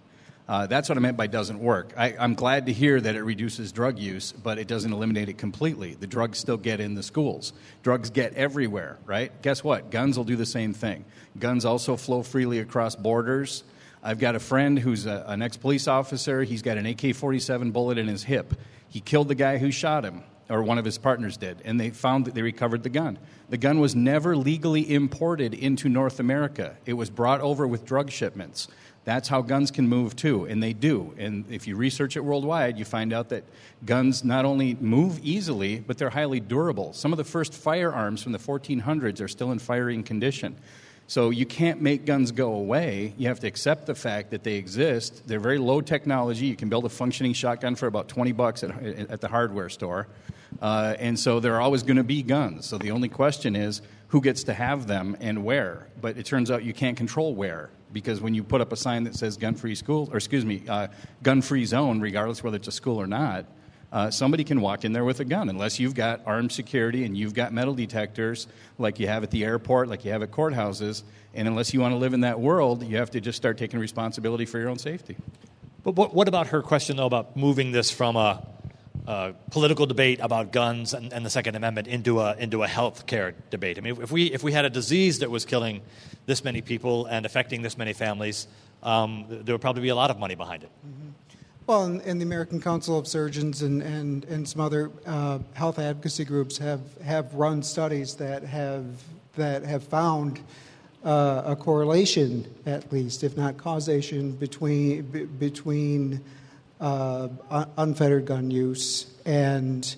That's what I meant by doesn't work. I'm glad to hear that it reduces drug use, but it doesn't eliminate it completely. The drugs still get in the schools. Drugs get everywhere, right? Guess what? Guns will do the same thing. Guns also flow freely across borders. I've got a friend who's an ex-police officer. He's got an AK-47 bullet in his hip. He killed the guy who shot him, or one of his partners did, and they found that they recovered the gun. The gun was never legally imported into North America. It was brought over with drug shipments. That's how guns can move, too, and they do. And if you research it worldwide, you find out that guns not only move easily, but they're highly durable. Some of the first firearms from the 1400s are still in firing condition. So you can't make guns go away. You have to accept the fact that they exist. They're very low technology. You can build a functioning shotgun for about $20 at the hardware store. And so there are always going to be guns. So the only question is who gets to have them and where. But it turns out you can't control where, because when you put up a sign that says gun-free school, or gun-free zone, regardless whether it's a school or not, somebody can walk in there with a gun unless you've got armed security and you've got metal detectors like you have at the airport, like you have at courthouses. And unless you want to live in that world, you have to just start taking responsibility for your own safety. But what about her question, though, about moving this from a political debate about guns and the Second Amendment into a health care debate? I mean, if we had a disease that was killing this many people and affecting this many families, there would probably be a lot of money behind it. Mm-hmm. Well, and the American Council of Surgeons and some other health advocacy groups have run studies that have found a correlation, at least, if not causation, between unfettered gun use and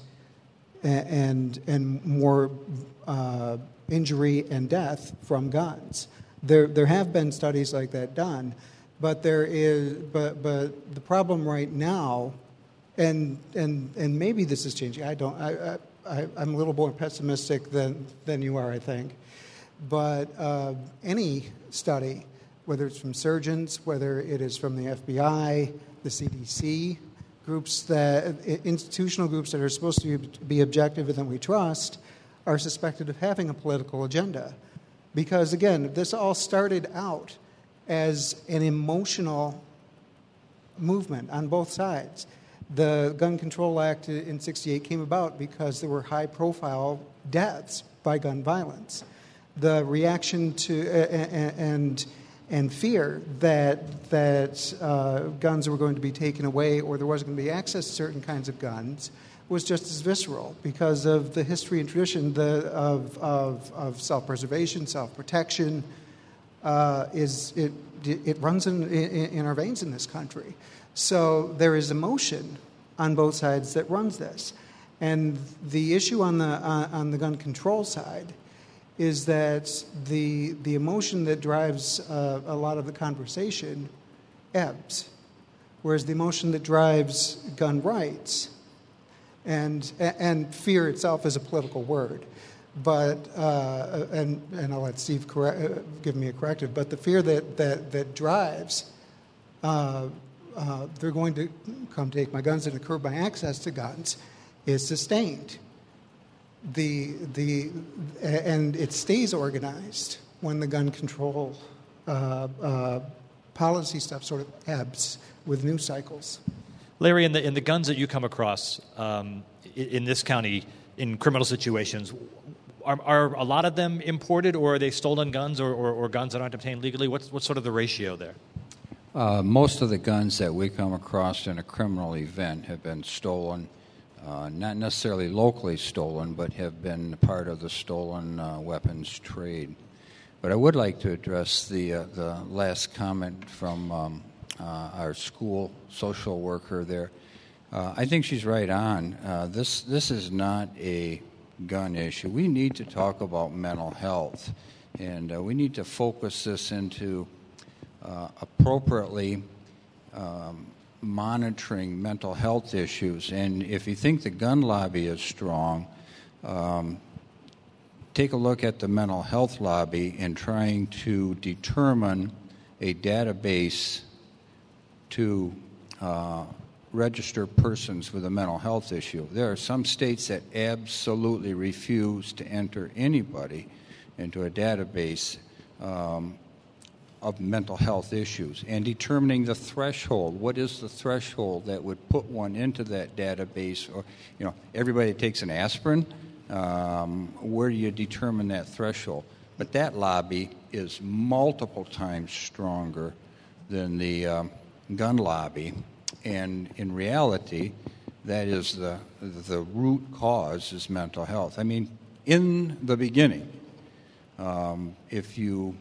more injury and death from guns. There have been studies like that done. But but the problem right now, and maybe this is changing. I'm a little more pessimistic than you are, I think. But any study, whether it's from surgeons, whether it is from the FBI, the CDC, institutional groups that are supposed to be objective and that we trust, are suspected of having a political agenda, because again, this all started out as an emotional movement on both sides. The Gun Control Act in '68 came about because there were high-profile deaths by gun violence. The reaction to and fear that guns were going to be taken away or there wasn't going to be access to certain kinds of guns was just as visceral because of the history and tradition of self-preservation, self-protection. It runs in our veins in this country. So there is emotion on both sides that runs this. And the issue on the gun control side is that the emotion that drives a lot of the conversation ebbs, whereas the emotion that drives gun rights and fear itself is a political word. But and I'll let Steve give me a corrective. But the fear that drives, they're going to come take my guns and curb my access to guns, is sustained. And it stays organized when the gun control policy stuff sort of ebbs with news cycles. Larry, in the guns that you come across in this county in criminal situations, are a lot of them imported, or are they stolen guns, or guns that aren't obtained legally? What's sort of the ratio there? Most of the guns that we come across in a criminal event have been stolen, not necessarily locally stolen, but have been part of the stolen weapons trade. But I would like to address the last comment from our school social worker there. I think she's right on. This is not a gun issue. We need to talk about mental health, and we need to focus this into appropriately monitoring mental health issues. And if you think the gun lobby is strong, take a look at the mental health lobby in trying to determine a database to register persons with a mental health issue. There are some states that absolutely refuse to enter anybody into a database of mental health issues, and determining the threshold. What is the threshold that would put one into that database? Or, everybody takes an aspirin. Where do you determine that threshold? But that lobby is multiple times stronger than the gun lobby, and in reality, that is the root cause is mental health. I mean, in the beginning, if you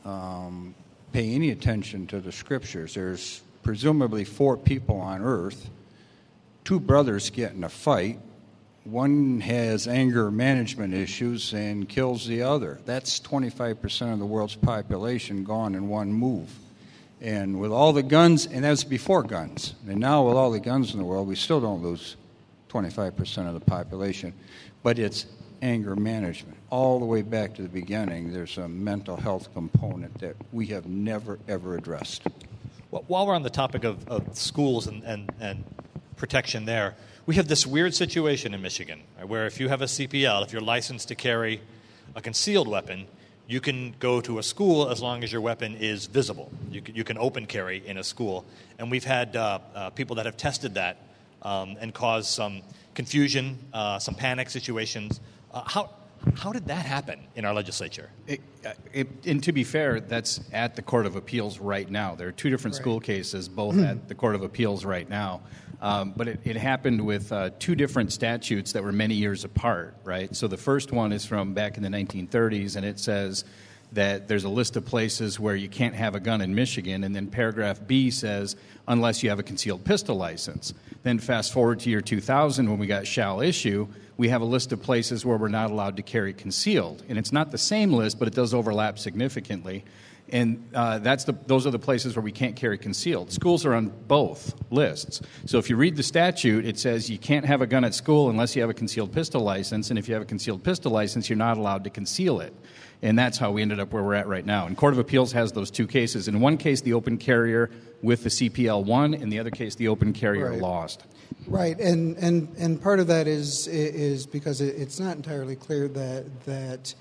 pay any attention to the scriptures, there's presumably 4 people on earth. 2 brothers get in a fight. One has anger management issues and kills the other. That's 25% of the world's population gone in one move. And with all the guns, and that's before guns, and now with all the guns in the world, we still don't lose 25% of the population. But it's anger management. All the way back to the beginning, there's a mental health component that we have never, ever addressed. Well, while we're on the topic of schools and protection there, we have this weird situation in Michigan, right, where if you have a CPL, if you're licensed to carry a concealed weapon, you can go to a school as long as your weapon is visible. You can open carry in a school. And we've had people that have tested that and caused some confusion, some panic situations. How did that happen in our legislature? And to be fair, that's at the Court of Appeals right now. There are 2 different school cases, both at the Court of Appeals right now. But it happened with 2 different statutes that were many years apart, right? So the first one is from back in the 1930s, and it says that there's a list of places where you can't have a gun in Michigan, and then paragraph B says, unless you have a concealed pistol license. Then fast forward to year 2000 when we got shall issue, we have a list of places where we're not allowed to carry concealed. And it's not the same list, but it does overlap significantly. And those are the places where we can't carry concealed. Schools are on both lists. So if you read the statute, it says you can't have a gun at school unless you have a concealed pistol license. And if you have a concealed pistol license, you're not allowed to conceal it. And that's how we ended up where we're at right now. And Court of Appeals has those 2 cases. In one case, the open carrier with the CPL won. In the other case, the open carrier lost. Right, and part of that is because it's not entirely clear that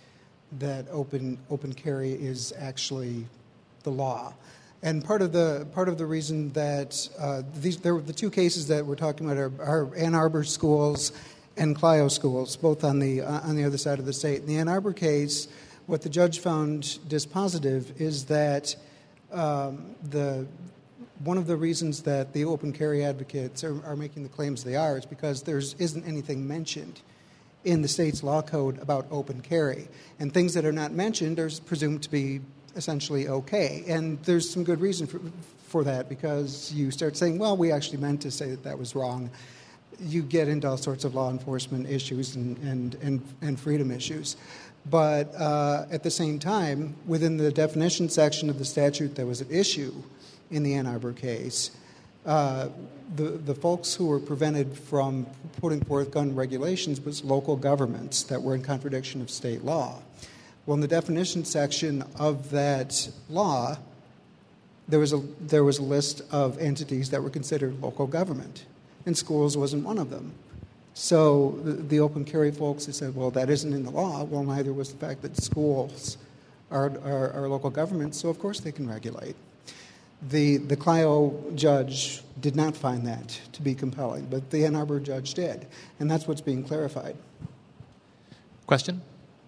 open carry is actually the law, and part of the reason that the 2 cases that we're talking about are Ann Arbor schools and Clio schools, both on the other side of the state. In the Ann Arbor case, what the judge found dispositive is that one of the reasons that the open carry advocates are making the claims they are is because there isn't anything mentioned in the state's law code about open carry. And things that are not mentioned are presumed to be essentially okay. And there's some good reason for that, because you start saying, well, we actually meant to say that was wrong. You get into all sorts of law enforcement issues and freedom issues. But at the same time, within the definition section of the statute that was at issue in the Ann Arbor case, the folks who were prevented from putting forth gun regulations was local governments that were in contradiction of state law. Well, in the definition section of that law, there was a list of entities that were considered local government, and schools wasn't one of them. So the open carry folks, they said, well, that isn't in the law. Well, neither was the fact that schools are local governments, so of course they can regulate. The Clio judge did not find that to be compelling, but the Ann Arbor judge did, and that's what's being clarified. Question?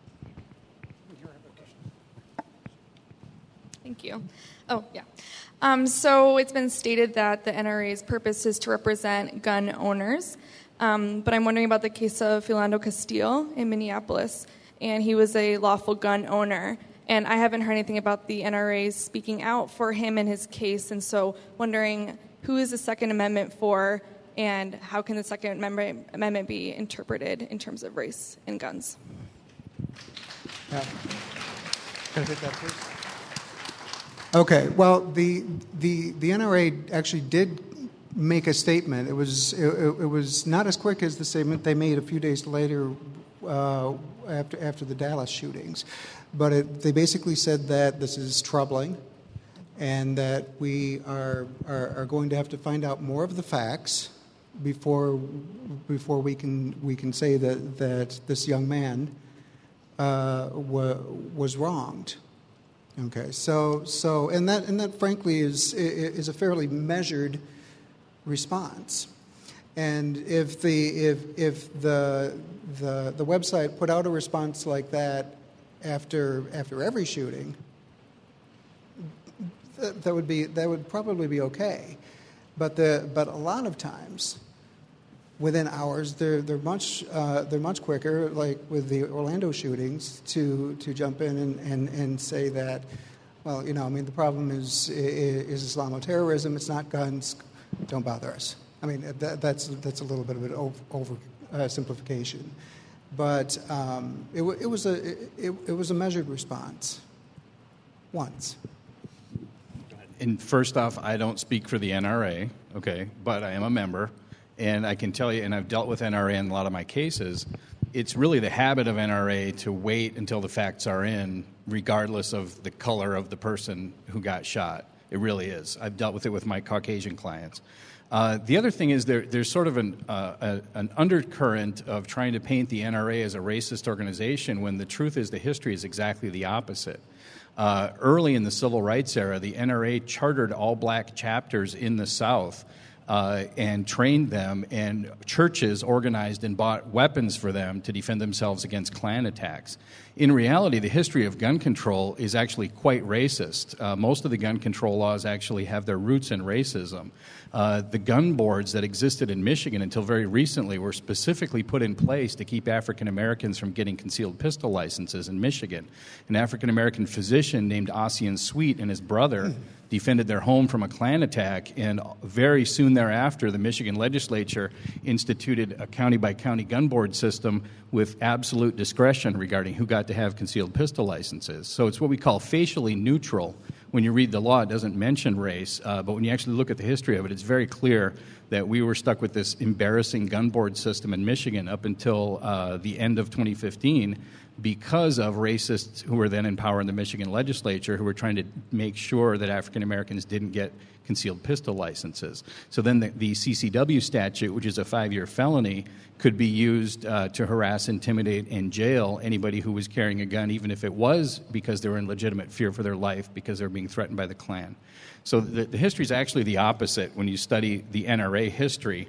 Thank you. Oh, yeah. So it's been stated that the NRA's purpose is to represent gun owners, but I'm wondering about the case of Philando Castile in Minneapolis, and he was a lawful gun owner. And I haven't heard anything about the NRA speaking out for him in his case, and so wondering who is the Second Amendment for, and how can the Second Amendment be interpreted in terms of race and guns? Yeah. Can I take that, please? Okay. Well, the NRA actually did make a statement. It was not as quick as the statement they made a few days later after the Dallas shootings. But they basically said that this is troubling, and that we are going to have to find out more of the facts before we can say that this young man was wronged. Okay, so and that frankly is a fairly measured response. And if the website put out a response like that after every shooting, that would probably be okay. But a lot of times, within hours, they're much quicker, like with the Orlando shootings, to jump in and say that, well, the problem is Islamo-terrorism. It's not guns. Don't bother us. I mean, that's a little bit of an oversimplification, but it was a measured response. Once. And first off, I don't speak for the NRA, okay, but I am a member, and I can tell you, and I've dealt with NRA in a lot of my cases, it's really the habit of NRA to wait until the facts are in, regardless of the color of the person who got shot. It really is. I've dealt with it with my Caucasian clients. The other thing is there's sort of an undercurrent of trying to paint the NRA as a racist organization when the truth is the history is exactly the opposite. Early in the civil rights era, the NRA chartered all-black chapters in the South and trained them, and churches organized and bought weapons for them to defend themselves against Klan attacks. In reality, the history of gun control is actually quite racist. Most of the gun control laws actually have their roots in racism. The gun boards that existed in Michigan until very recently were specifically put in place to keep African Americans from getting concealed pistol licenses in Michigan. An African American physician named Ossian Sweet and his brother defended their home from a Klan attack, and very soon thereafter, the Michigan legislature instituted a county-by-county gun board system with absolute discretion regarding who got to have concealed pistol licenses. So it's what we call facially neutral. When you read the law, it doesn't mention race, but when you actually look at the history of it, it's very clear that we were stuck with this embarrassing gun board system in Michigan up until the end of 2015 because of racists who were then in power in the Michigan legislature who were trying to make sure that African Americans didn't get concealed pistol licenses. So then the CCW statute, which is a 5-year felony, could be used to harass, intimidate, and jail anybody who was carrying a gun, even if it was because they were in legitimate fear for their life because they were being threatened by the Klan. So the history is actually the opposite when you study the NRA history.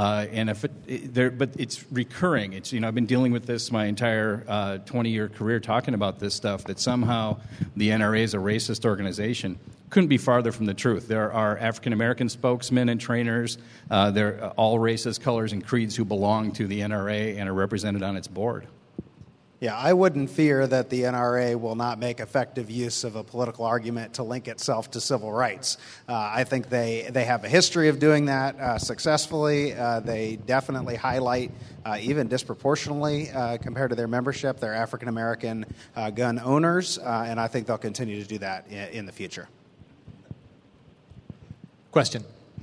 But it's recurring. It's I've been dealing with this my entire 20-year career, talking about this stuff. That somehow the NRA is a racist organization. Couldn't be farther from the truth. There are African American spokesmen and trainers. They're all races, colors, and creeds who belong to the NRA and are represented on its board. Yeah, I wouldn't fear that the NRA will not make effective use of a political argument to link itself to civil rights. I think they have a history of doing that successfully. They definitely highlight, even disproportionately compared to their membership, their African American gun owners, and I think they'll continue to do that in the future. Question.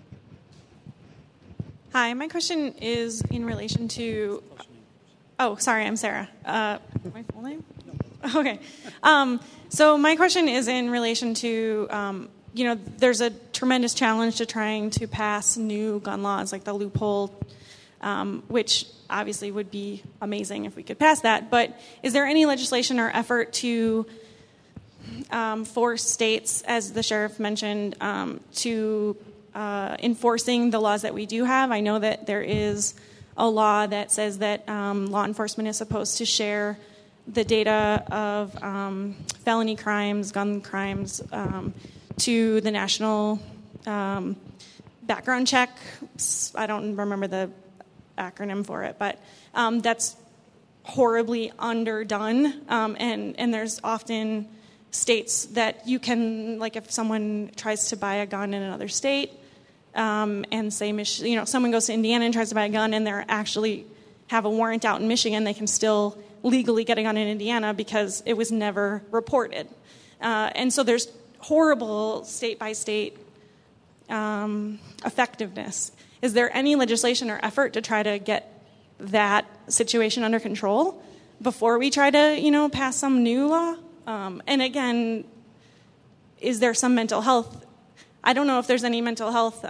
Hi, my question is in relation to... Oh, sorry, I'm Sarah. My full name? Okay. So my question is in relation to, there's a tremendous challenge to trying to pass new gun laws, like the loophole, which obviously would be amazing if we could pass that. But is there any legislation or effort to force states, as the sheriff mentioned, to enforcing the laws that we do have? I know that there is a law that says that law enforcement is supposed to share the data of felony crimes, gun crimes, to the national background check. I don't remember the acronym for it, but that's horribly underdone. And there's often states that you can, like if someone tries to buy a gun in another state, and say, someone goes to Indiana and tries to buy a gun and they're actually have a warrant out in Michigan, they can still legally get a gun in Indiana because it was never reported. And so there's horrible state-by-state effectiveness. Is there any legislation or effort to try to get that situation under control before we try to, pass some new law? And again, is there some mental health? I don't know if there's any mental health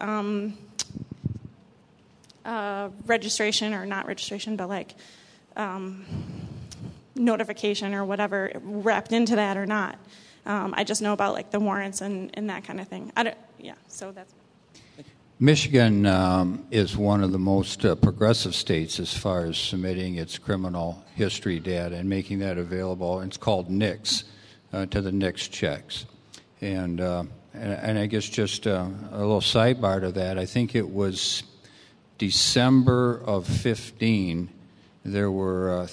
registration or not registration, but notification or whatever wrapped into that or not. I just know about like the warrants and that kind of thing. So that's. Michigan is one of the most progressive states as far as submitting its criminal history data and making that available. It's called NICS, to the NICS checks. And I guess just a little sidebar to that, I think it was December of 15, there were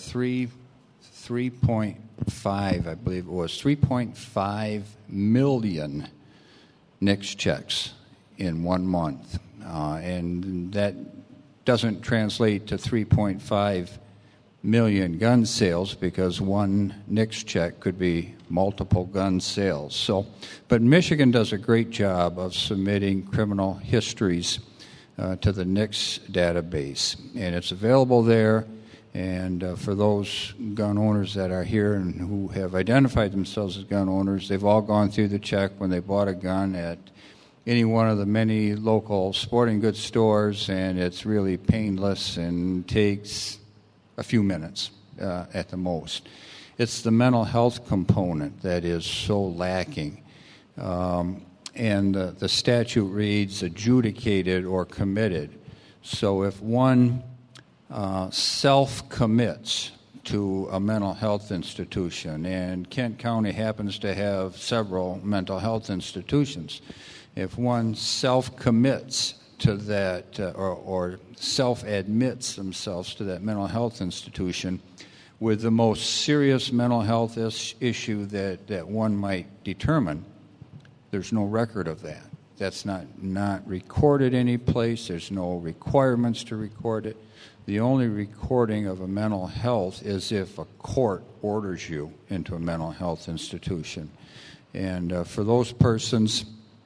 3.5, I believe it was, 3.5 million NICS checks in 1 month. And that doesn't translate to 3.5 million gun sales because one NICS check could be multiple gun sales. So, but Michigan does a great job of submitting criminal histories to the NICS database, and it's available there. And for those gun owners that are here and who have identified themselves as gun owners, they've all gone through the check when they bought a gun at any one of the many local sporting goods stores, and it's really painless and takes a few minutes at the most. It's the mental health component that is so lacking. And the statute reads adjudicated or committed. So if one self-commits to a mental health institution, and Kent County happens to have several mental health institutions, if one self-commits to that or self-admits themselves to that mental health institution with the most serious mental health issue that one might determine, there's no record of that. That's not recorded any place. There's no requirements to record it. The only recording of a mental health is if a court orders you into a mental health institution. And for those persons,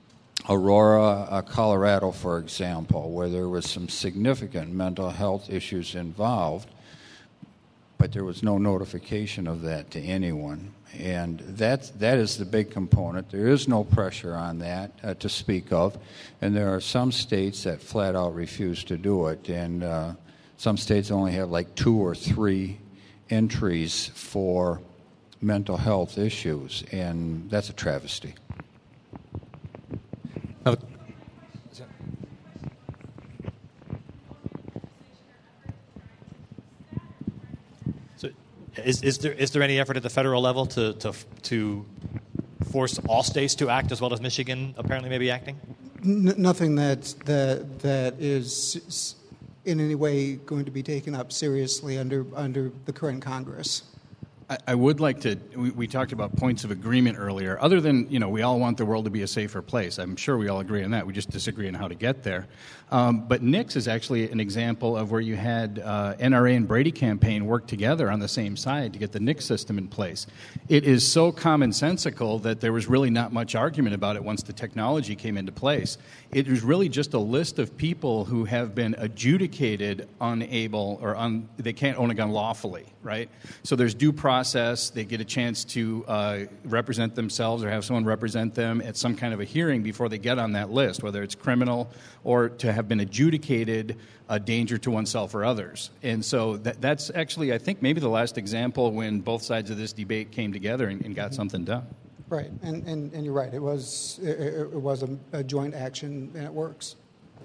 Aurora, Colorado, for example, where there was some significant mental health issues involved, but there was no notification of that to anyone. And that is the big component. There is no pressure on that to speak of, and there are some states that flat out refuse to do it, and some states only have like 2 or 3 entries for mental health issues, and that's a travesty. So, is there any effort at the federal level to force all states to act as well as Michigan apparently may be acting? Nothing that is in any way going to be taken up seriously under the current Congress. I would like to, we talked about points of agreement earlier. Other than, we all want the world to be a safer place. I'm sure we all agree on that. We just disagree on how to get there. But NICS is actually an example of where you had NRA and Brady campaign work together on the same side to get the NICS system in place. It is so commonsensical that there was really not much argument about it once the technology came into place. It was really just a list of people who have been adjudicated unable or they can't own a gun lawfully, right? So there's due process. They get a chance to represent themselves or have someone represent them at some kind of a hearing before they get on that list, whether it's criminal or to have been adjudicated a danger to oneself or others. And so that's actually, I think, maybe the last example when both sides of this debate came together and got something done. Right, and you're right. It was a joint action, and it works.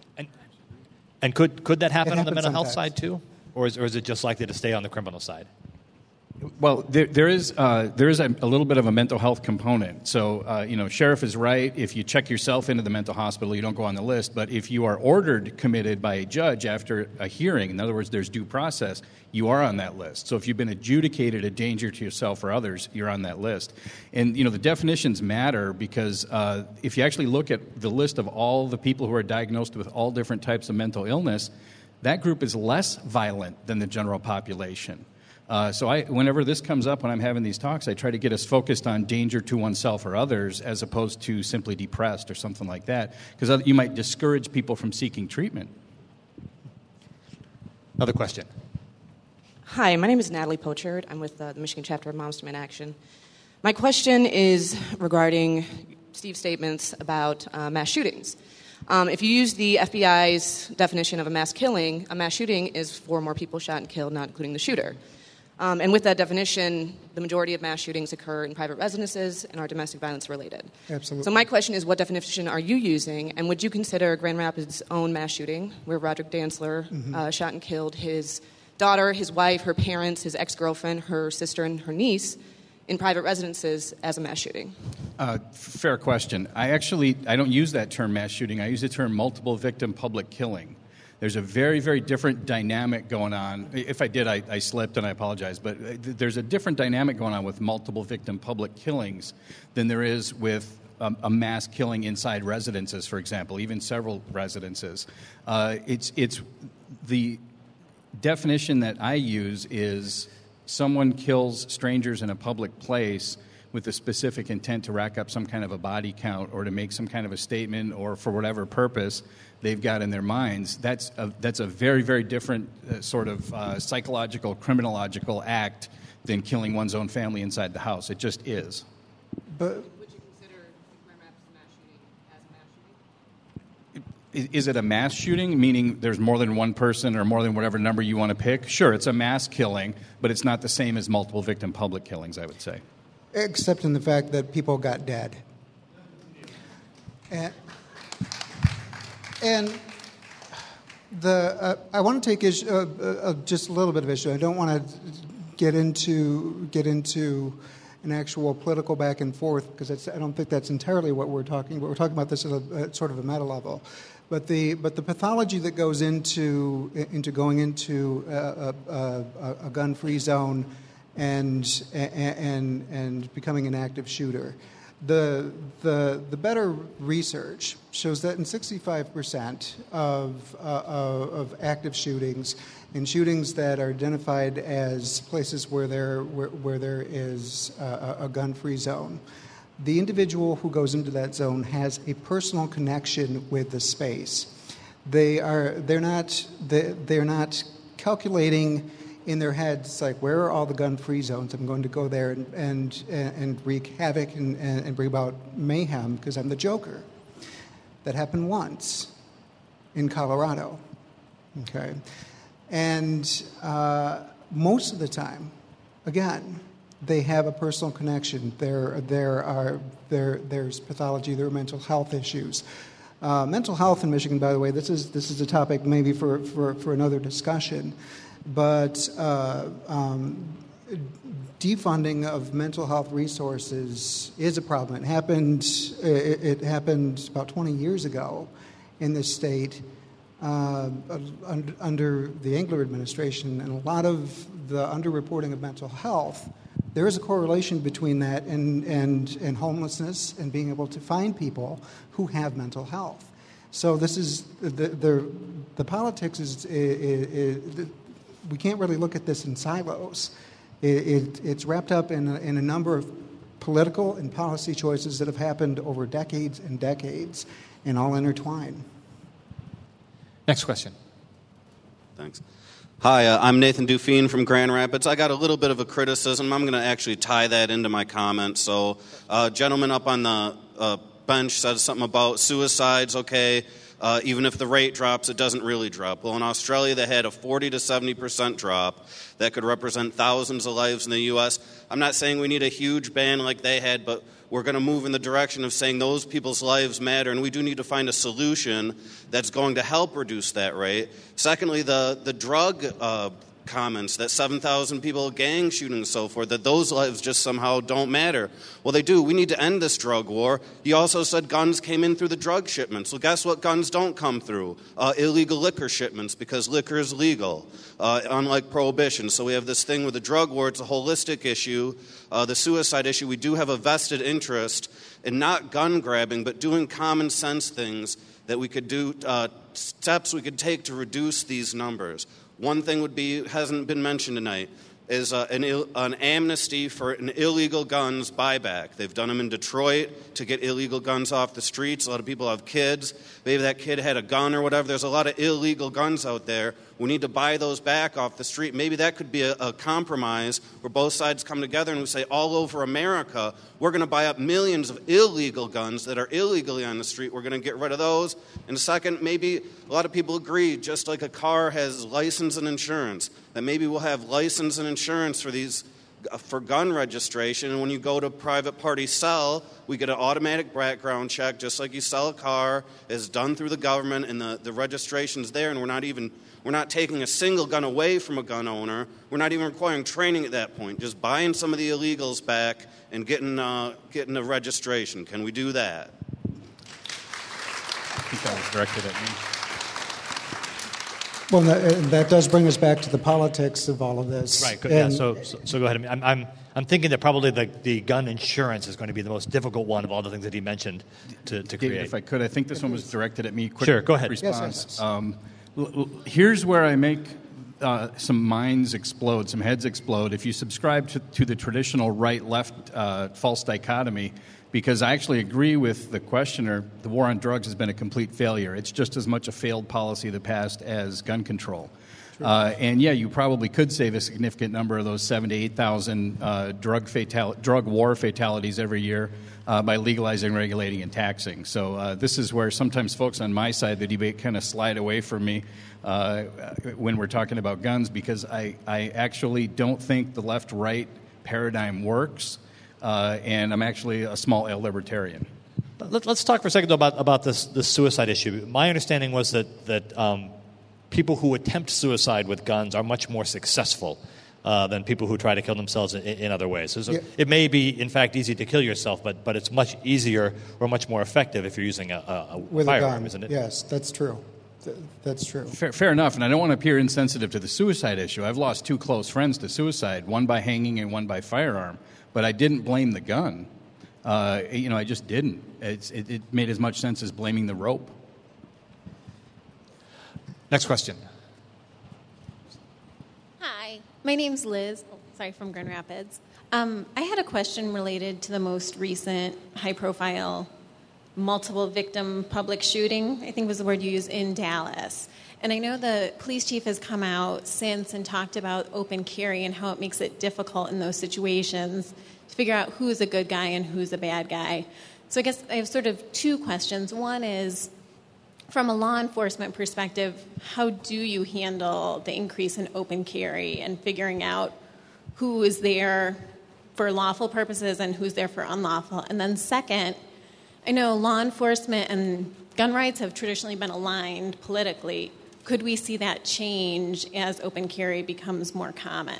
And could that happen on the mental health sometimes. side too, or is it just likely to stay on the criminal side? Well, there is a little bit of a mental health component. So, Sheriff is right. If you check yourself into the mental hospital, you don't go on the list. But if you are ordered committed by a judge after a hearing, in other words, there's due process, you are on that list. So if you've been adjudicated a danger to yourself or others, you're on that list. And, the definitions matter because if you actually look at the list of all the people who are diagnosed with all different types of mental illness, that group is less violent than the general population. So whenever this comes up when I'm having these talks, I try to get us focused on danger to oneself or others as opposed to simply depressed or something like that, because you might discourage people from seeking treatment. Another question. Hi, my name is Natalie Pochard. I'm with the Michigan chapter of Moms Demand Action. My question is regarding Steve's statements about mass shootings. If you use the FBI's definition of a mass killing, a mass shooting is 4 more people shot and killed, not including the shooter. And with that definition, the majority of mass shootings occur in private residences and are domestic violence related. Absolutely. So my question is, what definition are you using? And would you consider Grand Rapids' own mass shooting, where Roderick Dantzler shot and killed his daughter, his wife, her parents, his ex-girlfriend, her sister, and her niece in private residences as a mass shooting? Fair question. I don't use that term mass shooting. I use the term multiple victim public killing. There's a very, very different dynamic going on. If I did, I slipped, and I apologize. But there's a different dynamic going on with multiple victim public killings than there is with a mass killing inside residences, for example, even several residences. It's the definition that I use is someone kills strangers in a public place with a specific intent to rack up some kind of a body count or to make some kind of a statement or for whatever purpose they've got in their minds. That's a very, very different sort of psychological, criminological act than killing one's own family inside the house. It just is. But would you consider Grand Rapids mass shooting as a mass shooting? Is it a mass shooting, meaning there's more than one person or more than whatever number you want to pick? Sure, it's a mass killing, but it's not the same as multiple victim public killings, I would say. Except in the fact that people got dead. And I want to take issue, just a little bit of issue. I don't want to get into an actual political back and forth because I don't think that's entirely what we're talking about. We're talking about this at a sort of a meta level. But the pathology that goes into going into a gun-free zone and becoming an active shooter. The better research shows that in 65% of active shootings and shootings that are identified as places where there is a gun-free zone, the individual who goes into that zone has a personal connection with the space. They're not calculating in their heads, like, where are all the gun-free zones? I'm going to go there and wreak havoc and bring about mayhem because I'm the Joker. That happened once in Colorado. Okay, and most of the time, again, they have a personal connection. There's pathology. There are mental health issues. Mental health in Michigan, by the way, this is a topic maybe for another discussion. But defunding of mental health resources is a problem. It happened about 20 years ago in this state under the Engler administration, and a lot of the underreporting of mental health. There is a correlation between that and homelessness and being able to find people who have mental health. So this is the politics is we can't really look at this in silos. It's wrapped up in a number of political and policy choices that have happened over decades and decades and all intertwine. Next question. Thanks. Hi, I'm Nathan Dufine from Grand Rapids. I got a little bit of a criticism. I'm going to actually tie that into my comments. So, gentleman up on the bench said something about suicides, okay. Even if the rate drops, it doesn't really drop. Well, in Australia, they had a 40 to 70% drop that could represent thousands of lives in the U.S. I'm not saying we need a huge ban like they had, but we're going to move in the direction of saying those people's lives matter, and we do need to find a solution that's going to help reduce that rate. Secondly, the drug comments that 7,000 people, gang shootings and so forth, that those lives just somehow don't matter. Well, they do. We need to end this drug war. He also said guns came in through the drug shipments. Well, guess what guns don't come through? Illegal liquor shipments, because liquor is legal, unlike prohibition. So we have this thing with the drug war. It's a holistic issue. The suicide issue, we do have a vested interest in not gun grabbing, but doing common sense things that we could do, steps we could take to reduce these numbers. One thing would be, hasn't been mentioned tonight, is an amnesty for an illegal guns buyback. They've done them in Detroit to get illegal guns off the streets. A lot of people have kids. Maybe that kid had a gun or whatever. There's a lot of illegal guns out there. We need to buy those back off the street. Maybe that could be a compromise where both sides come together and we say, all over America, we're going to buy up millions of illegal guns that are illegally on the street. We're going to get rid of those. And second, maybe a lot of people agree, just like a car has license and insurance, that maybe we'll have license and insurance for gun registration, and when you go to private party sell, we get an automatic background check, just like you sell a car. It's done through the government, and the registration's there, and we're not taking a single gun away from a gun owner. We're not even requiring training at that point. Just buying some of the illegals back and getting a registration. Can we do that? I think that was directed at me. Well, that does bring us back to the politics of all of this. Right. Yeah. So go ahead. I'm thinking that probably the gun insurance is going to be the most difficult one of all the things that he mentioned to create. If I could, I think this one was directed at me. Quick Sure. Go ahead. Response. Yes. Here's where I make some minds explode, some heads explode. If you subscribe to the traditional right-left false dichotomy, because I actually agree with the questioner, the war on drugs has been a complete failure. It's just as much a failed policy of the past as gun control. And yeah, you probably could save a significant number of those 7,000 to 8,000 drug war fatalities every year by legalizing, regulating, and taxing. So this is where sometimes folks on my side of the debate kind of slide away from me when we're talking about guns, because I actually don't think the left-right paradigm works. And I'm actually a small L libertarian. Let's talk for a second, though, about this suicide issue. My understanding was that people who attempt suicide with guns are much more successful than people who try to kill themselves in other ways. So it may be, in fact, easy to kill yourself, but it's much easier or much more effective if you're using a firearm, isn't it? Yes, that's true. That's true. Fair enough, and I don't want to appear insensitive to the suicide issue. I've lost two close friends to suicide, one by hanging and one by firearm. But I didn't blame the gun. I just didn't. It made as much sense as blaming the rope. Next question. Hi, my name's Liz. From Grand Rapids. I had a question related to the most recent high-profile multiple victim public shooting, I think was the word you used, in Dallas. And I know the police chief has come out since and talked about open carry and how it makes it difficult in those situations to figure out who's a good guy and who's a bad guy. So I guess I have sort of two questions. One is, from a law enforcement perspective, how do you handle the increase in open carry and figuring out who is there for lawful purposes and who's there for unlawful? And then second, I know law enforcement and gun rights have traditionally been aligned politically. Could we see that change as open carry becomes more common?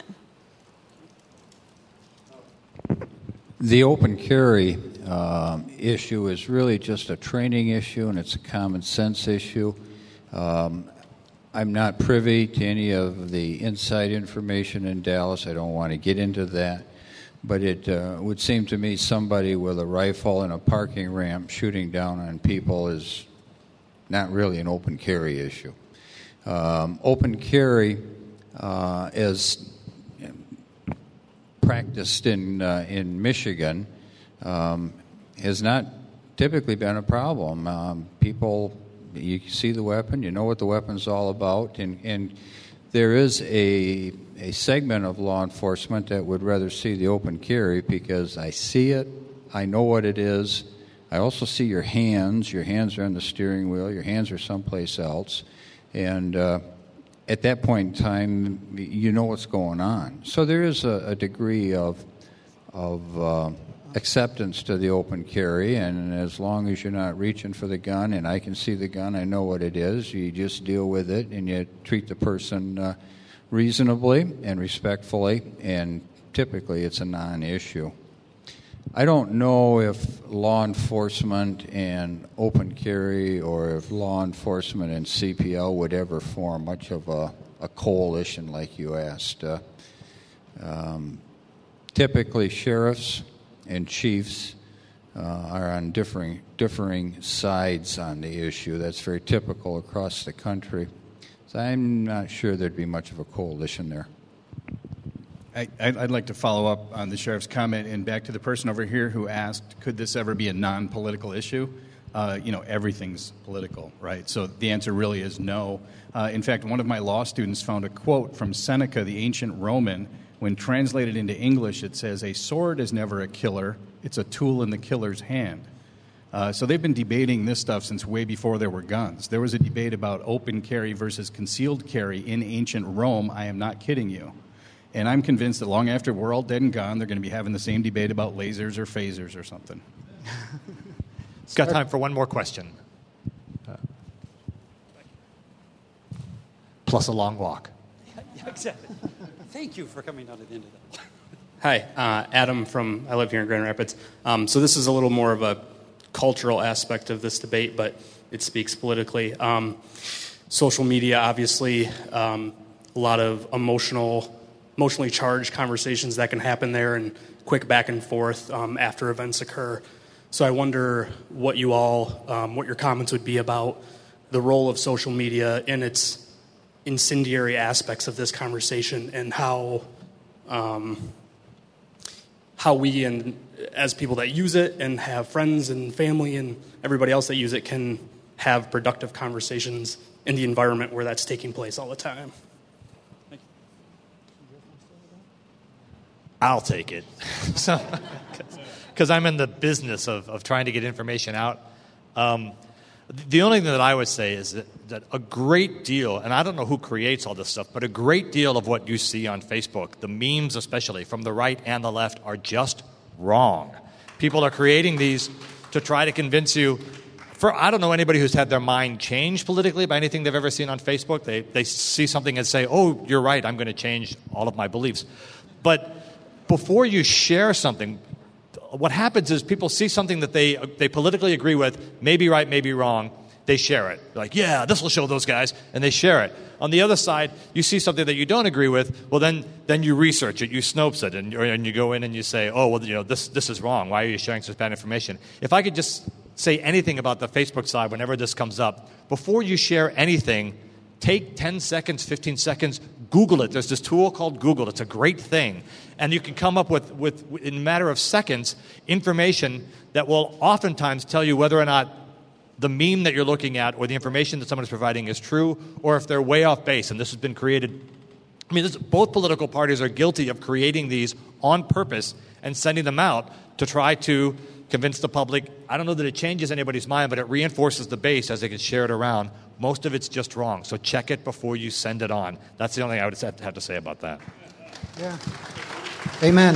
The open carry issue is really just a training issue, and it's a common sense issue. I'm not privy to any of the inside information in Dallas. I don't want to get into that. But it would seem to me somebody with a rifle and a parking ramp shooting down on people is not really an open carry issue. Open carry is practiced in Michigan has not typically been a problem. People, you see the weapon, you know what the weapon's all about, and there is a segment of law enforcement that would rather see the open carry because I see it, I know what it is. I also see your hands. Your hands are on the steering wheel. Your hands are someplace else. And at that point in time, you know what's going on. So there is a degree of acceptance to the open carry, and as long as you're not reaching for the gun and I can see the gun, I know what it is, you just deal with it and you treat the person reasonably and respectfully, and typically it's a non-issue. I don't know if law enforcement and open carry or if law enforcement and CPL would ever form much of a coalition like you asked. Typically sheriffs and chiefs are on differing sides on the issue. That's very typical across the country. So I'm not sure there'd be much of a coalition there. I'd like to follow up on the sheriff's comment and back to the person over here who asked, could this ever be a non-political issue? Everything's political, right? So the answer really is no. In fact, one of my law students found a quote from Seneca, the ancient Roman. When translated into English, it says, "A sword is never a killer. It's a tool in the killer's hand." So they've been debating this stuff since way before there were guns. There was a debate about open carry versus concealed carry in ancient Rome. I am not kidding you. And I'm convinced that long after we're all dead and gone, they're going to be having the same debate about lasers or phasers or something. Got time for one more question. Plus a long walk. Yeah, exactly. Thank you for coming down to the end of that. Hi, Adam I live here in Grand Rapids. So this is a little more of a cultural aspect of this debate, but it speaks politically. Social media, obviously, a lot of emotionally charged conversations that can happen there and quick back and forth after events occur. So I wonder what what your comments would be about the role of social media in its incendiary aspects of this conversation and how we, and as people that use it and have friends and family and everybody else that use it, can have productive conversations in the environment where that's taking place all the time. I'll take it. Because I'm in the business of trying to get information out. The only thing that I would say is that a great deal, and I don't know who creates all this stuff, but a great deal of what you see on Facebook, the memes especially, from the right and the left, are just wrong. People are creating these to try to convince you. I don't know anybody who's had their mind changed politically by anything they've ever seen on Facebook. They see something and say, oh, you're right, I'm going to change all of my beliefs. But before you share something, what happens is people see something that they politically agree with, maybe right, maybe wrong, they share it. They're like, yeah, this will show those guys, and they share it. On the other side, you see something that you don't agree with, well, then you research it, you Snopes it, and you go in and you say, oh, well, this is wrong. Why are you sharing such bad information? If I could just say anything about the Facebook side whenever this comes up, before you share anything, take 10 seconds, 15 seconds, Google it. There's this tool called Google. It's a great thing. And you can come up with in a matter of seconds, information that will oftentimes tell you whether or not the meme that you're looking at or the information that someone is providing is true, or if they're way off base. And this has been created. I mean, both political parties are guilty of creating these on purpose and sending them out to try to convince the public. I don't know that it changes anybody's mind, but it reinforces the base as they get shared around. Most of it's just wrong. So check it before you send it on. That's the only thing I would have to say about that. Yeah. Amen.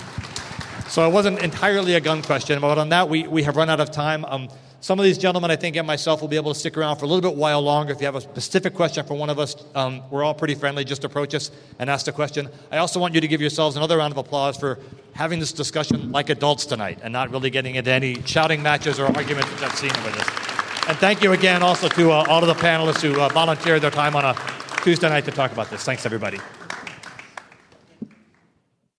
So it wasn't entirely a gun question, but on that, we have run out of time. Some of these gentlemen, I think, and myself will be able to stick around for a little bit while longer. If you have a specific question for one of us, we're all pretty friendly. Just approach us and ask the question. I also want you to give yourselves another round of applause for having this discussion like adults tonight and not really getting into any shouting matches or arguments which I've seen with us. And thank you again also to all of the panelists who volunteered their time on a Tuesday night to talk about this. Thanks, everybody.